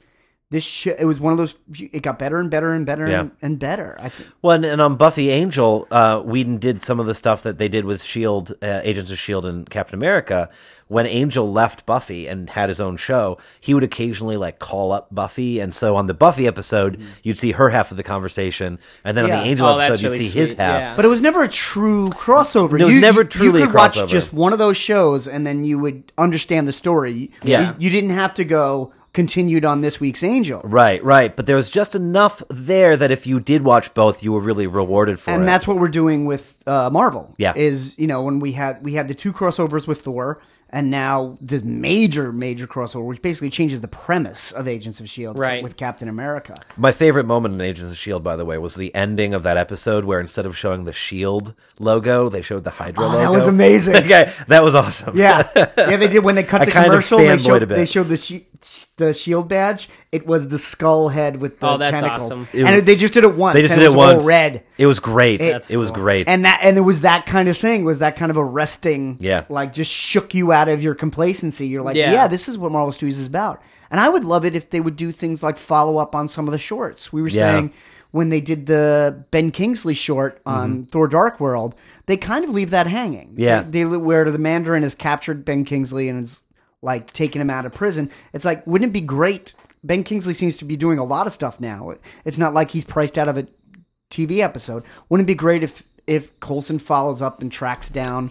it was one of those. It got better and better and better and better. I think. Well, and on Buffy Angel, Whedon did some of the stuff that they did with Shield, Agents of Shield, and Captain America. When Angel left Buffy and had his own show, he would occasionally call up Buffy, and so on the Buffy episode, you'd see her half of the conversation, and then on the Angel episode, you'd see his half. Yeah. But it was never a true crossover. It was never truly you could a crossover. watch just one of those shows, and then you would understand the story. You didn't have to go continued on this week's Angel. Right. But there was just enough there that if you did watch both, you were really rewarded for it. And that's what we're doing with Marvel. Yeah. Is, when we had the two crossovers with Thor, and now this major crossover, which basically changes the premise of Agents of S.H.I.E.L.D. with Captain America. My favorite moment in Agents of S.H.I.E.L.D., by the way, was the ending of that episode where instead of showing the S.H.I.E.L.D. logo, they showed the Hydra logo. That was amazing. That was awesome. Yeah, they did. When they cut the commercial, they showed the S.H.I.E.L.D. badge. It was the skull head with the tentacles. Awesome. And they just did it once. They just did it once. All red. It was great. It was great. And it was that kind of thing. Was that kind of arresting? Yeah. Just shook you out of your complacency. You're like, yeah, this is what Marvel Studios is about. And I would love it if they would do things like follow up on some of the shorts. We were saying when they did the Ben Kingsley short on Thor: Dark World, they kind of leave that hanging. Yeah. Where the Mandarin has captured Ben Kingsley and is taking him out of prison. It's like, wouldn't it be great? Ben Kingsley seems to be doing a lot of stuff now. It's not like he's priced out of a TV episode. Wouldn't it be great if Coulson follows up and tracks down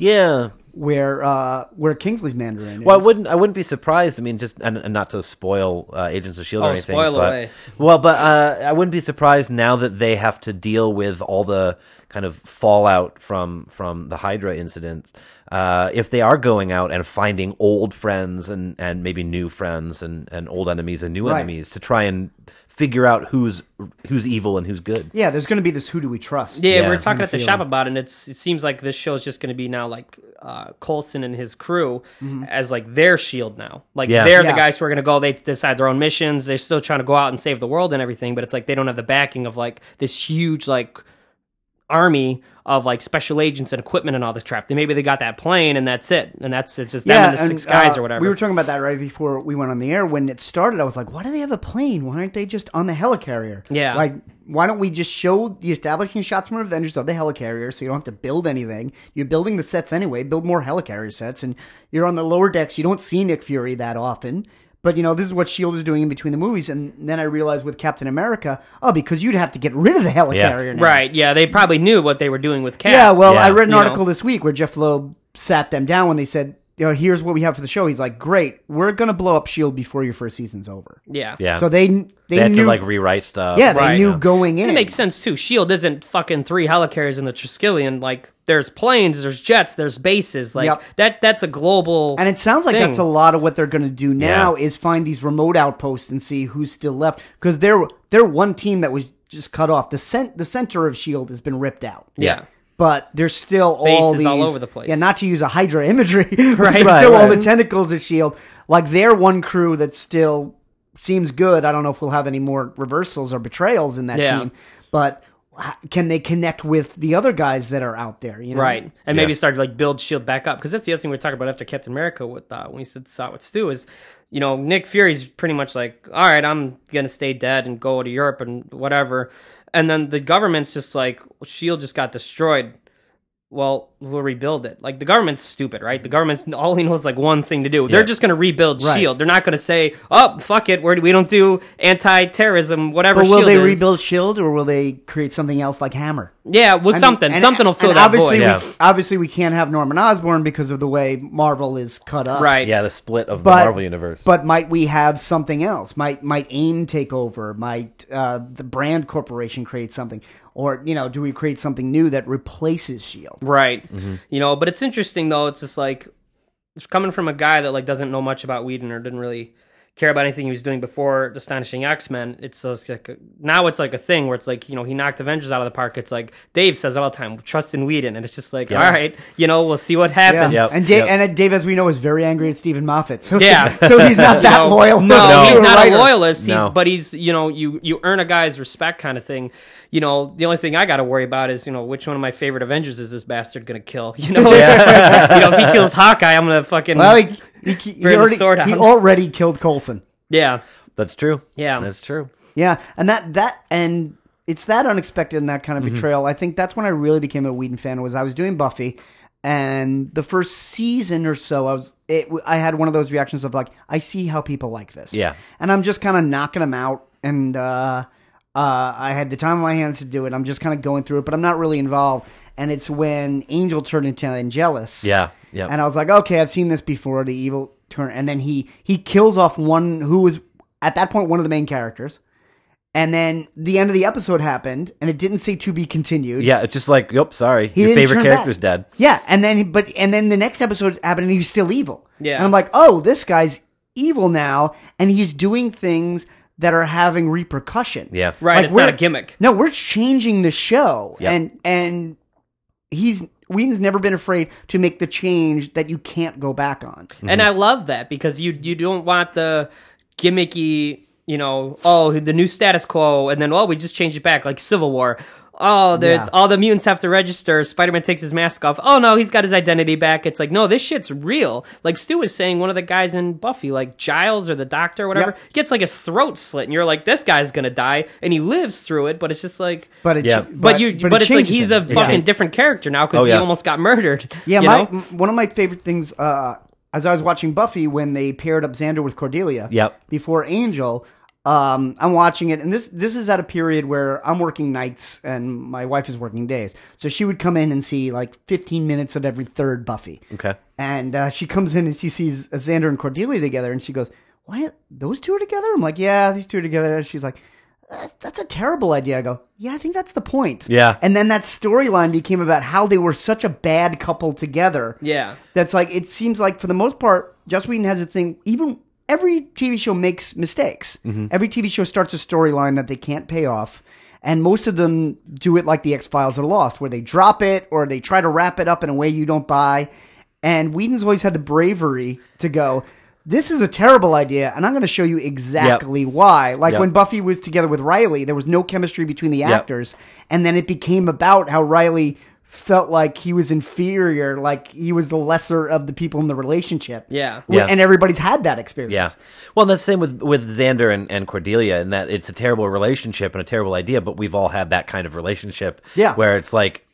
where Kingsley's Mandarin is? Well, I wouldn't be surprised. I mean, just and not to spoil Agents of S.H.I.E.L.D. or anything. Spoil away. Well, but I wouldn't be surprised now that they have to deal with all the kind of fallout from the Hydra incident. If they are going out and finding old friends and maybe new friends and old enemies and new enemies to try and figure out who's evil and who's good. Yeah, there's going to be this who do we trust? Yeah, we were talking at the shop about it, and it seems like this show is just going to be now Coulson and his crew as their shield now. They're the guys who are going to go, they decide their own missions, they're still trying to go out and save the world and everything, but it's they don't have the backing of this huge army of special agents and equipment and all the crap. Maybe they got that plane and that's it. And it's just them and the 6 guys or whatever. We were talking about that right before we went on the air. When it started, I was like, why do they have a plane? Why aren't they just on the helicarrier? Yeah. Why don't we just show the establishing shots from Avengers of the helicarrier so you don't have to build anything? You're building the sets anyway. Build more helicarrier sets. And you're on the lower decks. You don't see Nick Fury that often. But, this is what S.H.I.E.L.D. is doing in between the movies. And then I realized with Captain America, because you'd have to get rid of the helicarrier now. Right, yeah. They probably knew what they were doing with Cap. Yeah, well, I read an article this week where Jeff Loeb sat them down when they said, here's what we have for the show. He's like, great, we're going to blow up S.H.I.E.L.D. before your first season's over. Yeah. So they had knew, to like rewrite stuff. Yeah, they knew going in. It makes sense too. S.H.I.E.L.D. isn't fucking 3 helicarriers in the Triskelion. Like, there's planes, there's jets, there's bases. Like, that's a global And it sounds like thing. that's a lot of what they're going to do now is find these remote outposts and see who's still left. Because they're one team that was just cut off. The center of S.H.I.E.L.D. has been ripped out. Yeah. But there's still Bases all these all over the place. Yeah, not to use a Hydra imagery, but Right. there's still all the tentacles of S.H.I.E.L.D. Like they're one crew that still seems good. I don't know if we'll have any more reversals or betrayals in that team, but can they connect with the other guys that are out there? You know? Right. And maybe start to like build S.H.I.E.L.D. back up. Because that's the other thing we were talking about after Captain America with when we saw it with Stu is, Nick Fury's pretty much like, all right, I'm going to stay dead and go to Europe and whatever. And then the government's just like, S.H.I.E.L.D. just got destroyed. Well, we'll rebuild it. Like, the government's stupid, right? The government's, all he knows, like, one thing to do. They're just going to rebuild S.H.I.E.L.D. They're not going to say, oh, fuck it, we don't do anti-terrorism, whatever S.H.I.E.L.D. is. Will they rebuild S.H.I.E.L.D. or will they create something else like Hammer? Yeah, something will fill that obviously void. Obviously, we can't have Norman Osborn because of the way Marvel is cut up. Right. Yeah, the split of the Marvel universe. But might we have something else? Might AIM take over? Might the Brand Corporation create something? Or, do we create something new that replaces S.H.I.E.L.D.? Right. But it's interesting, though. It's just like, it's coming from a guy that like doesn't know much about Whedon or didn't really care about anything he was doing before the Astonishing X-Men. It's just like now it's like a thing where it's like, he knocked Avengers out of the park. It's like Dave says all the time, trust in Whedon. And it's just like, all right, we'll see what happens. Yeah. And Dave, as we know, is very angry at Stephen Moffat. So, yeah. So he's not that loyal. No, he's not a loyalist. No. But he's, you earn a guy's respect kind of thing. The only thing I got to worry about is, which one of my favorite Avengers is this bastard going to kill? If he kills Hawkeye, I'm going to fucking he already killed Coulson. Yeah. That's true. Yeah. That's true. Yeah, and it's that unexpected and that kind of betrayal. I think that's when I really became a Whedon fan. I was doing Buffy, and the first season or so, I had one of those reactions of like, I see how people like this. Yeah. And I'm just kind of knocking them out, and I had the time on my hands to do it. I'm just kind of going through it, but I'm not really involved. And it's when Angel turned into Angelus. Yeah. Yeah. And I was like, okay, I've seen this before. The evil turn, and then he kills off one who was at that point one of the main characters. And then the end of the episode happened, and it didn't say to be continued. Yeah, it's just like, yep, sorry, your favorite character's dead. Yeah, and then the next episode happened, and he was still evil. Yeah, and I'm like, oh, this guy's evil now, and he's doing things that are having repercussions. Yeah, right. Like, it's not a gimmick. No, we're changing the show, yep. and Whedon's never been afraid to make the change that you can't go back on. And I love that because you don't want the gimmicky, the new status quo, and then, we just change it back, like Civil War. All the mutants have to register. Spider-Man takes his mask off. Oh, no, he's got his identity back. It's like, no, this shit's real. Like Stu was saying, one of the guys in Buffy, like Giles or the Doctor or whatever, gets like his throat slit, and you're like, this guy's gonna die, and he lives through it, but it's just like... But it's like he's a fucking different character now because he almost got murdered. Yeah, one of my favorite things, as I was watching Buffy, when they paired up Xander with Cordelia before Angel... I'm watching it, and this is at a period where I'm working nights and my wife is working days. So she would come in and see like 15 minutes of every third Buffy. Okay. And she comes in and she sees Xander and Cordelia together, and she goes, "Why, those two are together?" I'm like, "Yeah, these two are together." And she's like, "That's a terrible idea." I go, "Yeah, I think that's the point." Yeah. And then that storyline became about how they were such a bad couple together. Yeah. That's like, it seems like for the most part, Joss Whedon has a thing, every TV show makes mistakes. Mm-hmm. Every TV show starts a storyline that they can't pay off. And most of them do it like the X-Files or Lost, where they drop it or they try to wrap it up in a way you don't buy. And Whedon's always had the bravery to go, this is a terrible idea, and I'm going to show you exactly why. Like when Buffy was together with Riley, there was no chemistry between the actors. And then it became about how Riley felt like he was inferior, like he was the lesser of the people in the relationship. Yeah. And everybody's had that experience. Yeah. Well, that's the same with Xander and Cordelia, in that it's a terrible relationship and a terrible idea, but we've all had that kind of relationship where it's like,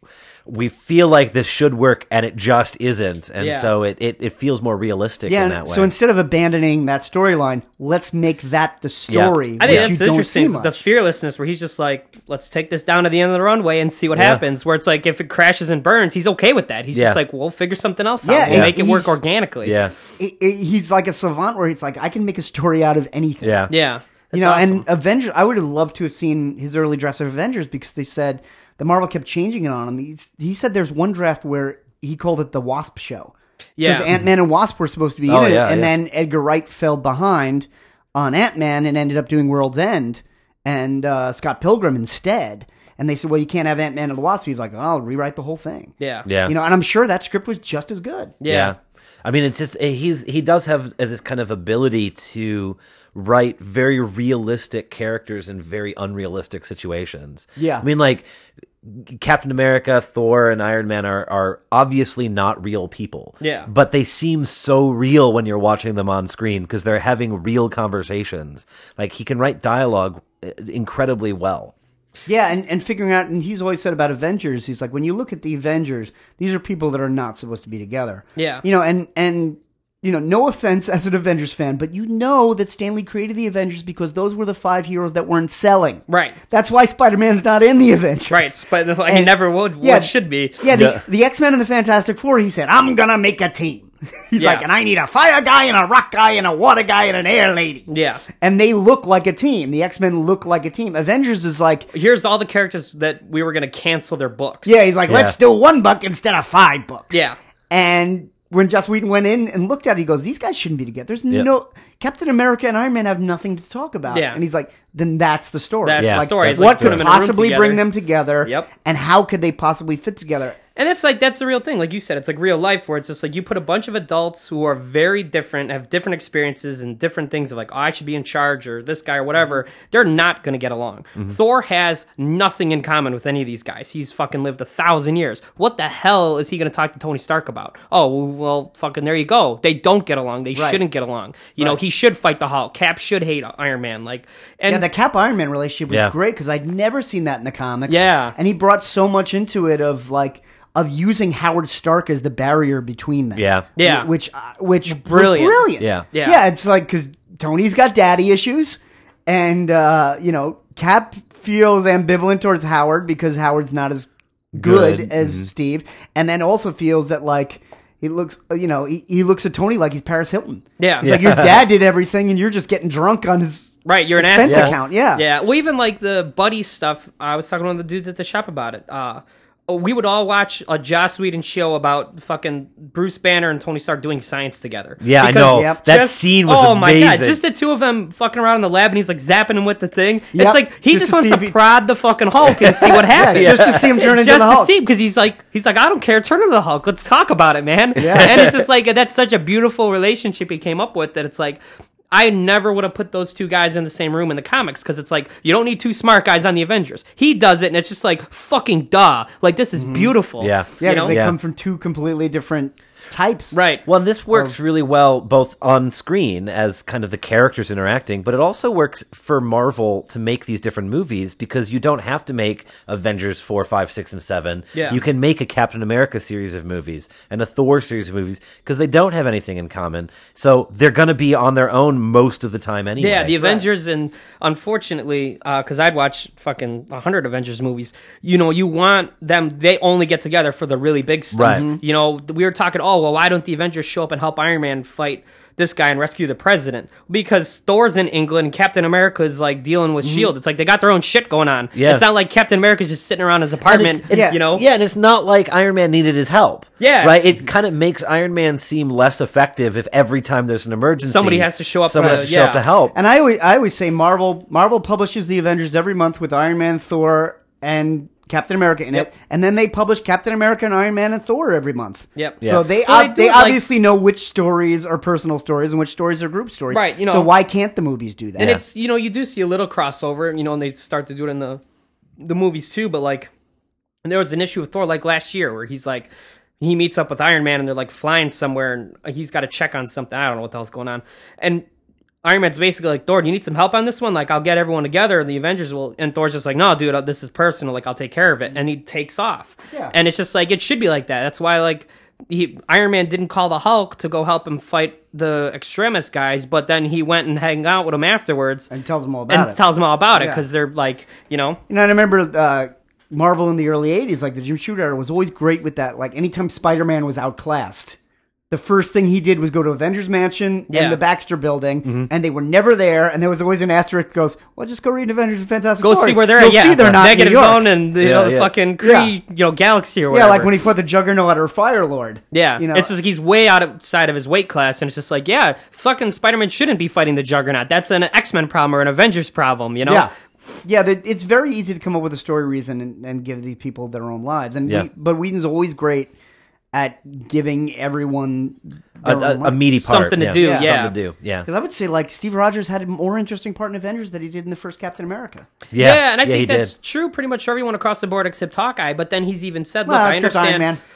we feel like this should work and it just isn't, and so it feels more realistic in that way. So instead of abandoning that storyline, let's make that the story. I think that's interesting. The fearlessness where he's just like, let's take this down to the end of the runway and see what happens. Where it's like, if it crashes and burns, he's okay with that. He's just like, we'll figure something else out. We'll make it work organically. Yeah, he's like a savant where he's like, I can make a story out of anything. Yeah, yeah. You know, awesome. and Avengers, I would have loved to have seen his early drafts of Avengers because they said the Marvel kept changing it on him. He said there's one draft where he called it the Wasp Show. Yeah. Because Ant-Man and Wasp were supposed to be in it, and then Edgar Wright fell behind on Ant-Man and ended up doing World's End and Scott Pilgrim instead. And they said, well, you can't have Ant-Man and the Wasp. He's like, oh, I'll rewrite the whole thing. Yeah. You know, and I'm sure that script was just as good. Yeah. I mean, it's just he does have this kind of ability to write very realistic characters in very unrealistic situations. Yeah. I mean, like Captain America, Thor, and Iron Man are obviously not real people. Yeah. But they seem so real when you're watching them on screen because they're having real conversations. Like, he can write dialogue incredibly well. Yeah, and figuring out, and he's always said about Avengers, he's like, when you look at the Avengers, these are people that are not supposed to be together. Yeah. You know, and you know, no offense as an Avengers fan, but you know that Stan Lee created the Avengers because those were the 5 heroes that weren't selling. Right. That's why Spider-Man's not in the Avengers. Right, but he never would. Yeah, what should be. Yeah, the X-Men and the Fantastic Four, he said, I'm going to make a team. He's like, and I need a fire guy and a rock guy and a water guy and an air lady. Yeah. And they look like a team. The X-Men look like a team. Avengers is like... Here's all the characters that we were going to cancel their books. Yeah, he's like, let's do 1 book instead of 5 books. Yeah. And when Joss Whedon went in and looked at it, he goes, these guys shouldn't be together. There's no... Captain America and Iron Man have nothing to talk about. Yeah. And he's like, then that's the story. That's the story. It's What like, put could them in a room possibly together. bring them together? Yep. And how could they possibly fit together? And that's the real thing. Like you said, it's like real life where it's just like you put a bunch of adults who are very different, have different experiences and different things of like, oh, I should be in charge or this guy or whatever. They're not going to get along. Mm-hmm. Thor has nothing in common with any of these guys. He's fucking lived 1,000 years. What the hell is he going to talk to Tony Stark about? Oh, well, fucking there you go. They don't get along. They shouldn't get along. You know, he should fight the Hulk. Cap should hate Iron Man. Like, and yeah, the Cap Iron Man relationship was great because I'd never seen that in the comics. Yeah. And he brought so much into it of using Howard Stark as the barrier between them. Yeah. Yeah. Which Brilliant. was brilliant. Yeah. Yeah, it's like, because Tony's got daddy issues, and, you know, Cap feels ambivalent towards Howard because Howard's not as good as Steve, and then also feels that, like, he looks, you know, he looks at Tony like he's Paris Hilton. Yeah. It's like your dad did everything, and you're just getting drunk on his you're an expense asset account. Yeah. Yeah. Well, even like the buddy stuff, I was talking to one of the dudes at the shop about it. We would all watch a Joss Whedon show about fucking Bruce Banner and Tony Stark doing science together. Yeah, because, I know. That scene was amazing. Oh my god, just the two of them fucking around in the lab and he's like zapping him with the thing. Yep. It's like he just wants to prod the fucking Hulk and see what happens. Just to see him turn into the Hulk. Just to see, because he's like, I don't care, turn into the Hulk. Let's talk about it, man. Yeah. And it's just like, that's such a beautiful relationship he came up with that it's like, I never would have put those two guys in the same room in the comics because it's like, you don't need two smart guys on the Avengers. He does it, and it's just like, fucking duh. Like, this is beautiful. Yeah. Yeah, you know? they come from two completely different types. Right. Well, and this works really well both on screen as kind of the characters interacting, but it also works for Marvel to make these different movies because you don't have to make Avengers 4, 5, 6, and 7. Yeah. You can make a Captain America series of movies and a Thor series of movies because they don't have anything in common. So they're going to be on their own most of the time anyway. Yeah, the Avengers, and unfortunately, because I'd watch fucking 100 Avengers movies, you know, you want them, they only get together for the really big stuff. Right. You know, we were talking, well, why don't the Avengers show up and help Iron Man fight this guy and rescue the president? Because Thor's in England and Captain America is like dealing with S.H.I.E.L.D. It's like they got their own shit going on. Yeah. It's not like Captain America's just sitting around his apartment, you know? Yeah, and it's not like Iron Man needed his help. Yeah. Right? It kind of makes Iron Man seem less effective if every time there's an emergency, somebody has to show up to help. And I always say Marvel publishes the Avengers every month with Iron Man, Thor, and Captain America in it, and then they publish Captain America and Iron Man and Thor every month. Yep. So they obviously know which stories are personal stories and which stories are group stories. Right. You know. So why can't the movies do that? And it's, you know, you do see a little crossover, you know, and they start to do it in the movies too. But like, and there was an issue with Thor like last year where he's like, he meets up with Iron Man and they're like flying somewhere and he's got to check on something. I don't know what the hell's going on. And Iron Man's basically like, Thor, do you need some help on this one? Like, I'll get everyone together, and the Avengers will... And Thor's just like, no, dude, this is personal. Like, I'll take care of it. And he takes off. Yeah. And it's just like, it should be like that. That's why, like, Iron Man didn't call the Hulk to go help him fight the extremist guys, but then he went and hung out with him afterwards. And tells them all about it. And tells them all about it, because they're like, you know... And I remember Marvel in the early 80s, like the Jim Shooter era, was always great with that. Like, anytime Spider-Man was outclassed, the first thing he did was go to Avengers Mansion and the Baxter Building, and they were never there, and there was always an asterisk that goes, well, just go read Avengers and Fantastic Four. Go see where they're You'll at, see they're not Negative in New York. Zone and the fucking Kree, galaxy or whatever. Yeah, like when he fought the Juggernaut or Firelord. Yeah, you know? It's just like he's way outside of his weight class, and it's just like, yeah, fucking Spider-Man shouldn't be fighting the Juggernaut. That's an X-Men problem or an Avengers problem, you know? Yeah. Yeah, it's very easy to come up with a story reason and give these people their own lives. But Whedon's always great at giving everyone a meaty part. Something to do, Something to do, yeah. Because I would say, like, Steve Rogers had a more interesting part in Avengers than he did in the first Captain America. Yeah, and I think that's true pretty much for everyone across the board except Hawkeye, but then he's even said, look, I understand... Iron Man.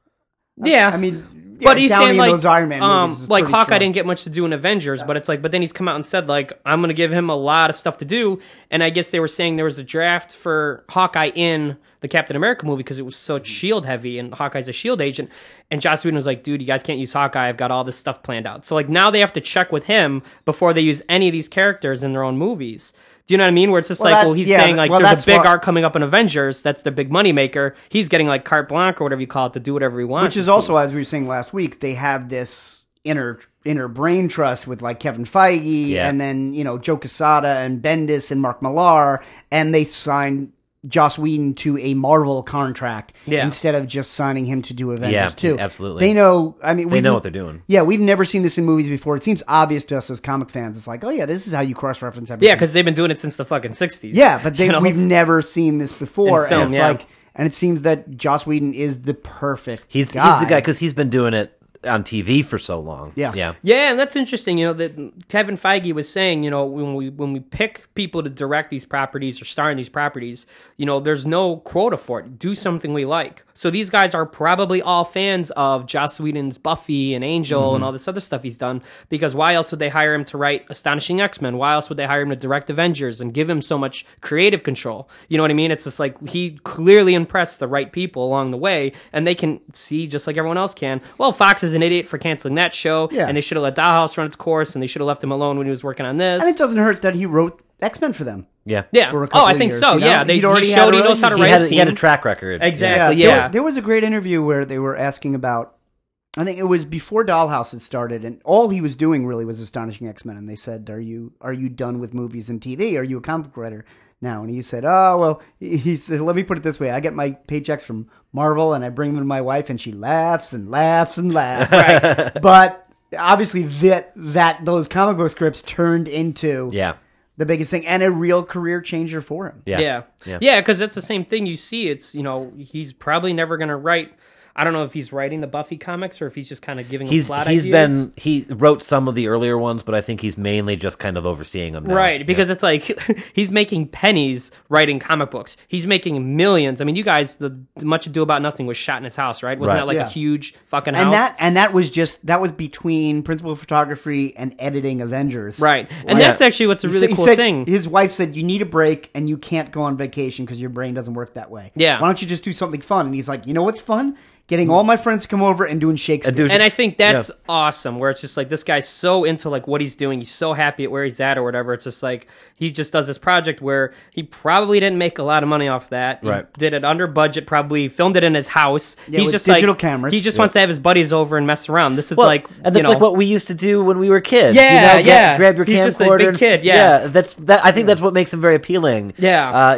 Yeah. I mean... Yeah, but he's saying, like, those Iron Man movies like Hawkeye strong. didn't get much to do in Avengers, but it's like, but then he's come out and said, like, I'm going to give him a lot of stuff to do. And I guess they were saying there was a draft for Hawkeye in the Captain America movie because it was so shield heavy, and Hawkeye's a shield agent. And Joss Whedon was like, dude, you guys can't use Hawkeye. I've got all this stuff planned out. So, like, now they have to check with him before they use any of these characters in their own movies. Do you know what I mean? Where it's just he's saying, like, there's a big arc coming up in Avengers. That's the big money maker. He's getting, like, carte blanche or whatever you call it to do whatever he wants. Which is also, as we were saying last week, they have this inner brain trust with, like, Kevin Feige and then, you know, Joe Quesada and Bendis and Mark Millar, and they signed Joss Whedon to a Marvel contract instead of just signing him to do Avengers 2. Absolutely. They know, I mean... They know what they're doing. Yeah, we've never seen this in movies before. It seems obvious to us as comic fans. It's like, oh yeah, this is how you cross-reference everything. Yeah, because they've been doing it since the fucking 60s. Yeah, but we've never seen this before. Film, and it's like... And it seems that Joss Whedon is the perfect He's the guy, because he's been doing it on TV for so long. Yeah, and that's interesting. You know, that Kevin Feige was saying, you know, when we pick people to direct these properties or star in these properties, you know, there's no quota for it. Do something we like. So these guys are probably all fans of Joss Whedon's Buffy and Angel and all this other stuff he's done, because why else would they hire him to write Astonishing X-Men? Why else would they hire him to direct Avengers and give him so much creative control? You know what I mean? It's just like he clearly impressed the right people along the way, and they can see, just like everyone else can, well, Fox is an idiot for canceling that show, and they should have let Dollhouse run its course, and they should have left him alone when he was working on this. And it doesn't hurt that he wrote X-Men for them. Yeah. I think years, so. You know? Yeah, he showed he knows how to write a team. He had a track record. Exactly. There was a great interview where they were asking about, I think it was before Dollhouse had started, and all he was doing really was Astonishing X-Men. And they said, "Are you done with movies and TV? Are you a comic book writer now?" And he said, "Oh well." He said, "Let me put it this way: I get my paychecks from Marvel, and I bring them to my wife, and she laughs and laughs and laughs." Right. But obviously, that those comic book scripts turned into the biggest thing and a real career changer for him. Yeah, because it's the same thing you see. It's, you know, he's probably never going to write. I don't know if he's writing the Buffy comics or if he's just kind of giving them plot ideas. He wrote some of the earlier ones, but I think he's mainly just kind of overseeing them now. Right, because it's like he's making pennies writing comic books. He's making millions. I mean, you guys, the Much Ado About Nothing was shot in his house, right? Wasn't that like a huge fucking house? And that was between principal photography and editing Avengers. Right. And that's actually what's a really cool thing. His wife said, you need a break and you can't go on vacation because your brain doesn't work that way. Yeah. Why don't you just do something fun? And he's like, you know what's fun? Getting all my friends to come over and doing Shakespeare. And I think that's awesome, where it's just like this guy's so into like what he's doing. He's so happy at where he's at or whatever. It's just like he just does this project where he probably didn't make a lot of money off that. He did it under budget, probably filmed it in his house. Yeah, he's with just digital like, cameras. He just wants to have his buddies over and mess around. This is and that's like what we used to do when we were kids. Yeah, grab your camcorder. He's just a big kid. Yeah, I think that's what makes him very appealing. Yeah,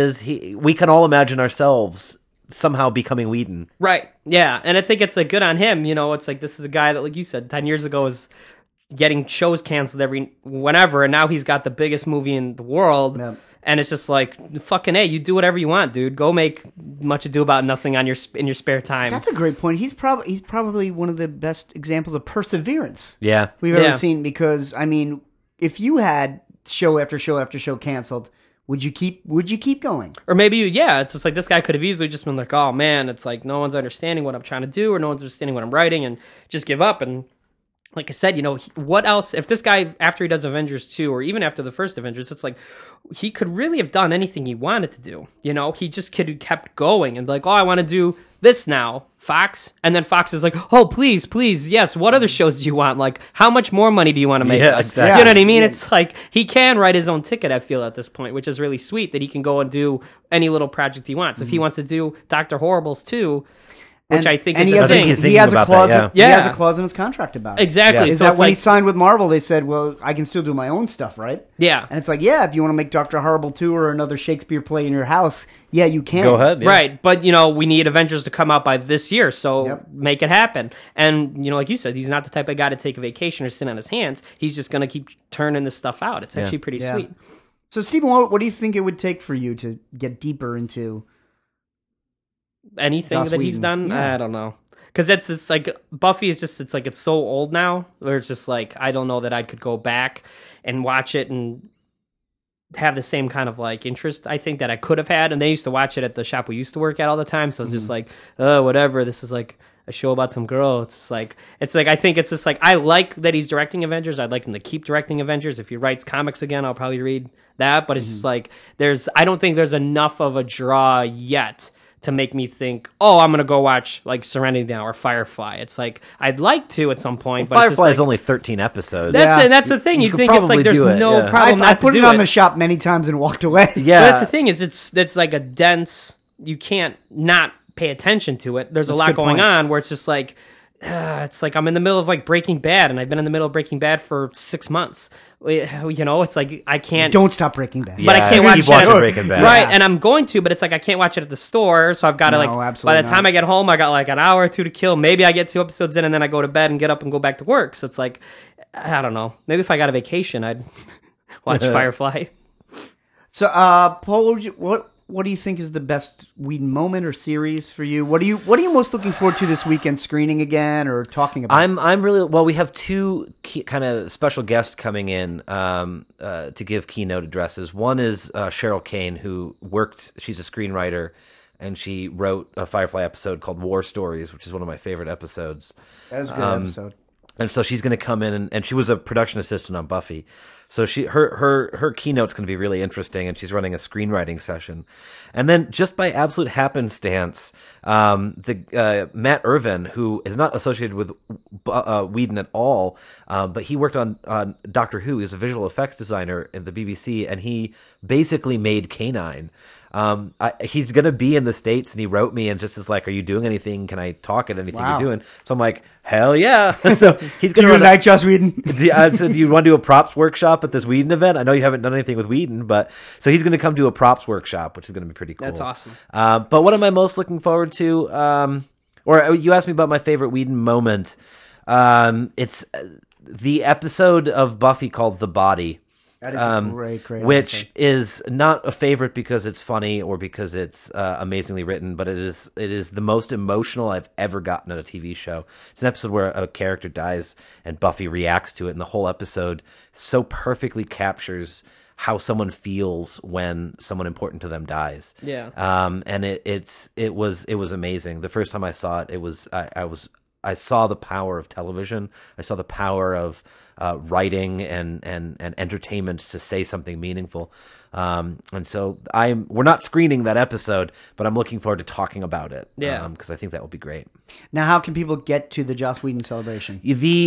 we can all imagine ourselves somehow becoming Whedon. Right. Yeah. And I think it's like good on him. You know, it's like this is a guy that, like you said, 10 years ago was getting shows canceled whenever, and now he's got the biggest movie in the world. Yep. And it's just like, fucking A, you do whatever you want, dude. Go make Much Ado About Nothing in your spare time. That's a great point. He's probably one of the best examples of perseverance we've ever seen, because I mean, if you had show after show after show canceled, would you keep going? Or maybe it's just like this guy could have easily just been like, oh man, it's like no one's understanding what I'm trying to do, or no one's understanding what I'm writing, and just give up. And like I said, what else? If this guy, after he does Avengers 2, or even after the first Avengers, it's like he could really have done anything he wanted to do. He just could have kept going and be like, oh, I want to do this now, Fox. And then Fox is like, oh, please, yes. What other shows do you want? Like, how much more money do you want to make? Yeah, exactly. You know what I mean? Yeah. It's like he can write his own ticket, I feel, at this point, which is really sweet that he can go and do any little project he wants. If he wants to do Dr. Horribles 2, which I think is the thing. He has a clause. That, He has a clause in his contract about it. Exactly. Yeah. Is so that when he signed with Marvel, they said, "Well, I can still do my own stuff, right?" Yeah. And it's like, yeah, if you want to make Dr. Horrible 2 or another Shakespeare play in your house, yeah, you can. Go ahead. Yeah. Right, but we need Avengers to come out by this year, so make it happen. And like you said, he's not the type of guy to take a vacation or sit on his hands. He's just going to keep turning this stuff out. It's actually pretty sweet. So, Stephen, what do you think it would take for you to get deeper into anything Joss that he's Whedon? done? Yeah. I don't know. Because it's like Buffy is just, it's so old now, where it's just like, I don't know that I could go back and watch it and have the same kind of like interest I think that I could have had. And they used to watch it at the shop we used to work at all the time. So it's just like, whatever. This is like a show about some girl. It's like I think it's just like, I like that he's directing Avengers. I'd like him to keep directing Avengers. If he writes comics again, I'll probably read that. But it's just like, I don't think there's enough of a draw yet to make me think, oh, I'm going to go watch like Serenity now or Firefly. It's like, I'd like to at some point. Well, but Firefly is like, only 13 episodes. That's the thing. You'd think it's like there's no problem I put it on the shop many times and walked away. Yeah. But that's the thing is it's like a dense, you can't not pay attention to it. There's a lot going on where it's just like, it's like I'm in the middle of like Breaking Bad, and I've been in the middle of Breaking Bad for 6 months. It's like I can't. Don't stop Breaking Bad. But I can't watch keep watching Breaking Bad. Right, and I'm going to, but it's like I can't watch it at the store, so I've got to by the time I get home, I got like an hour or two to kill. Maybe I get 2 episodes in, and then I go to bed and get up and go back to work. So it's like, I don't know. Maybe if I got a vacation, I'd watch Firefly. So, Paul, what do you think is the best Whedon moment or series for you? What are you most looking forward to this weekend screening again or talking about? I'm really we have two kind of special guests coming in to give keynote addresses. One is Cheryl Kane, who she's a screenwriter, and she wrote a Firefly episode called War Stories, which is one of my favorite episodes. That is a good episode. And so she's going to come in, and she was a production assistant on Buffy. So her keynote's going to be really interesting, and she's running a screenwriting session. And then just by absolute happenstance, Matt Irvin, who is not associated with Whedon at all, but he worked on Doctor Who. He's a visual effects designer at the BBC, and he basically made K9. He's going to be in the States, and he wrote me and just is like, are you doing anything? Can I talk at anything you're doing? So I'm like, hell yeah. So he's going to like Joss Whedon. I said, do you want to do a props workshop at this Whedon event? I know you haven't done anything with Whedon, but so he's going to come do a props workshop, which is going to be pretty cool. That's awesome. But what am I most looking forward to? Or you asked me about my favorite Whedon moment. It's the episode of Buffy called The Body. That is a great which episode. is not a favorite because it's funny or because it's amazingly written, but it is the most emotional I've ever gotten at a TV show. It's an episode where a character dies and Buffy reacts to it, and the whole episode so perfectly captures how someone feels when someone important to them dies. Yeah. And it was amazing. The first time I saw it, I saw the power of television. I saw the power of writing and entertainment to say something meaningful. And so we're not screening that episode, but I'm looking forward to talking about it. Yeah. Because I think that will be great. Now, how can people get to the Joss Whedon celebration?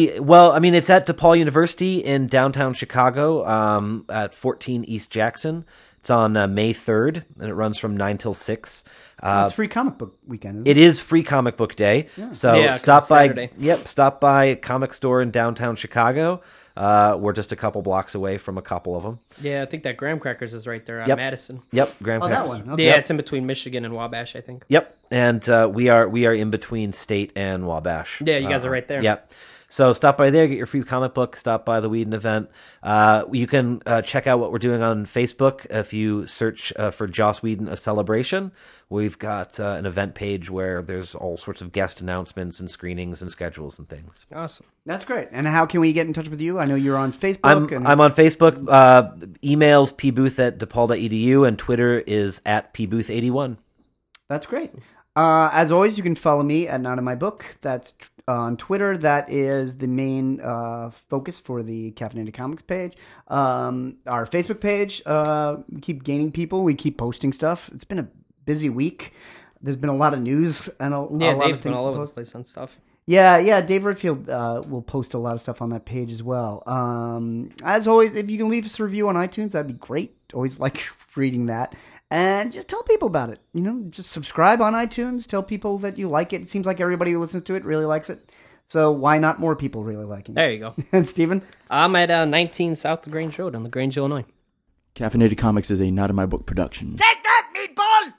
It's at DePaul University in downtown Chicago at 14 East Jackson. It's on May 3rd, and it runs from 9 till 6. It's free comic book weekend, isn't it? It is free comic book day. Yeah. So stop by. Saturday. Stop by a comic store in downtown Chicago. We're just a couple blocks away from a couple of them. Yeah, I think that Graham Crackers is right there on Madison. Yep, Graham Crackers. That one. Okay. Yeah, it's in between Michigan and Wabash, I think. Yep, and we are in between State and Wabash. Yeah, you guys are right there. Yep. So stop by there, get your free comic book, stop by the Whedon event. You can check out what we're doing on Facebook if you search for Joss Whedon, A Celebration. We've got an event page where there's all sorts of guest announcements and screenings and schedules and things. Awesome. That's great. And how can we get in touch with you? I know you're on Facebook. I'm on Facebook. Emails pbooth@depaul.edu, and Twitter is @pbooth81. That's great. As always, you can follow me at Not In My Book. That's on Twitter. That is the main focus for the Caffeinated Comics page. Our Facebook page, we keep gaining people. We keep posting stuff. It's been a busy week. There's been a lot of news and a lot Dave's of things been all to over post. the place on stuff. Yeah, Dave Redfield will post a lot of stuff on that page as well. As always, if you can leave us a review on iTunes, that'd be great. Always like reading that. And just tell people about it. Just subscribe on iTunes. Tell people that you like it. It seems like everybody who listens to it really likes it. So why not more people really liking it? There you go. And Steven? I'm at 19 South LaGrange Road on LaGrange, Illinois. Caffeinated Comics is a Not In My Book production. Take that, meatball!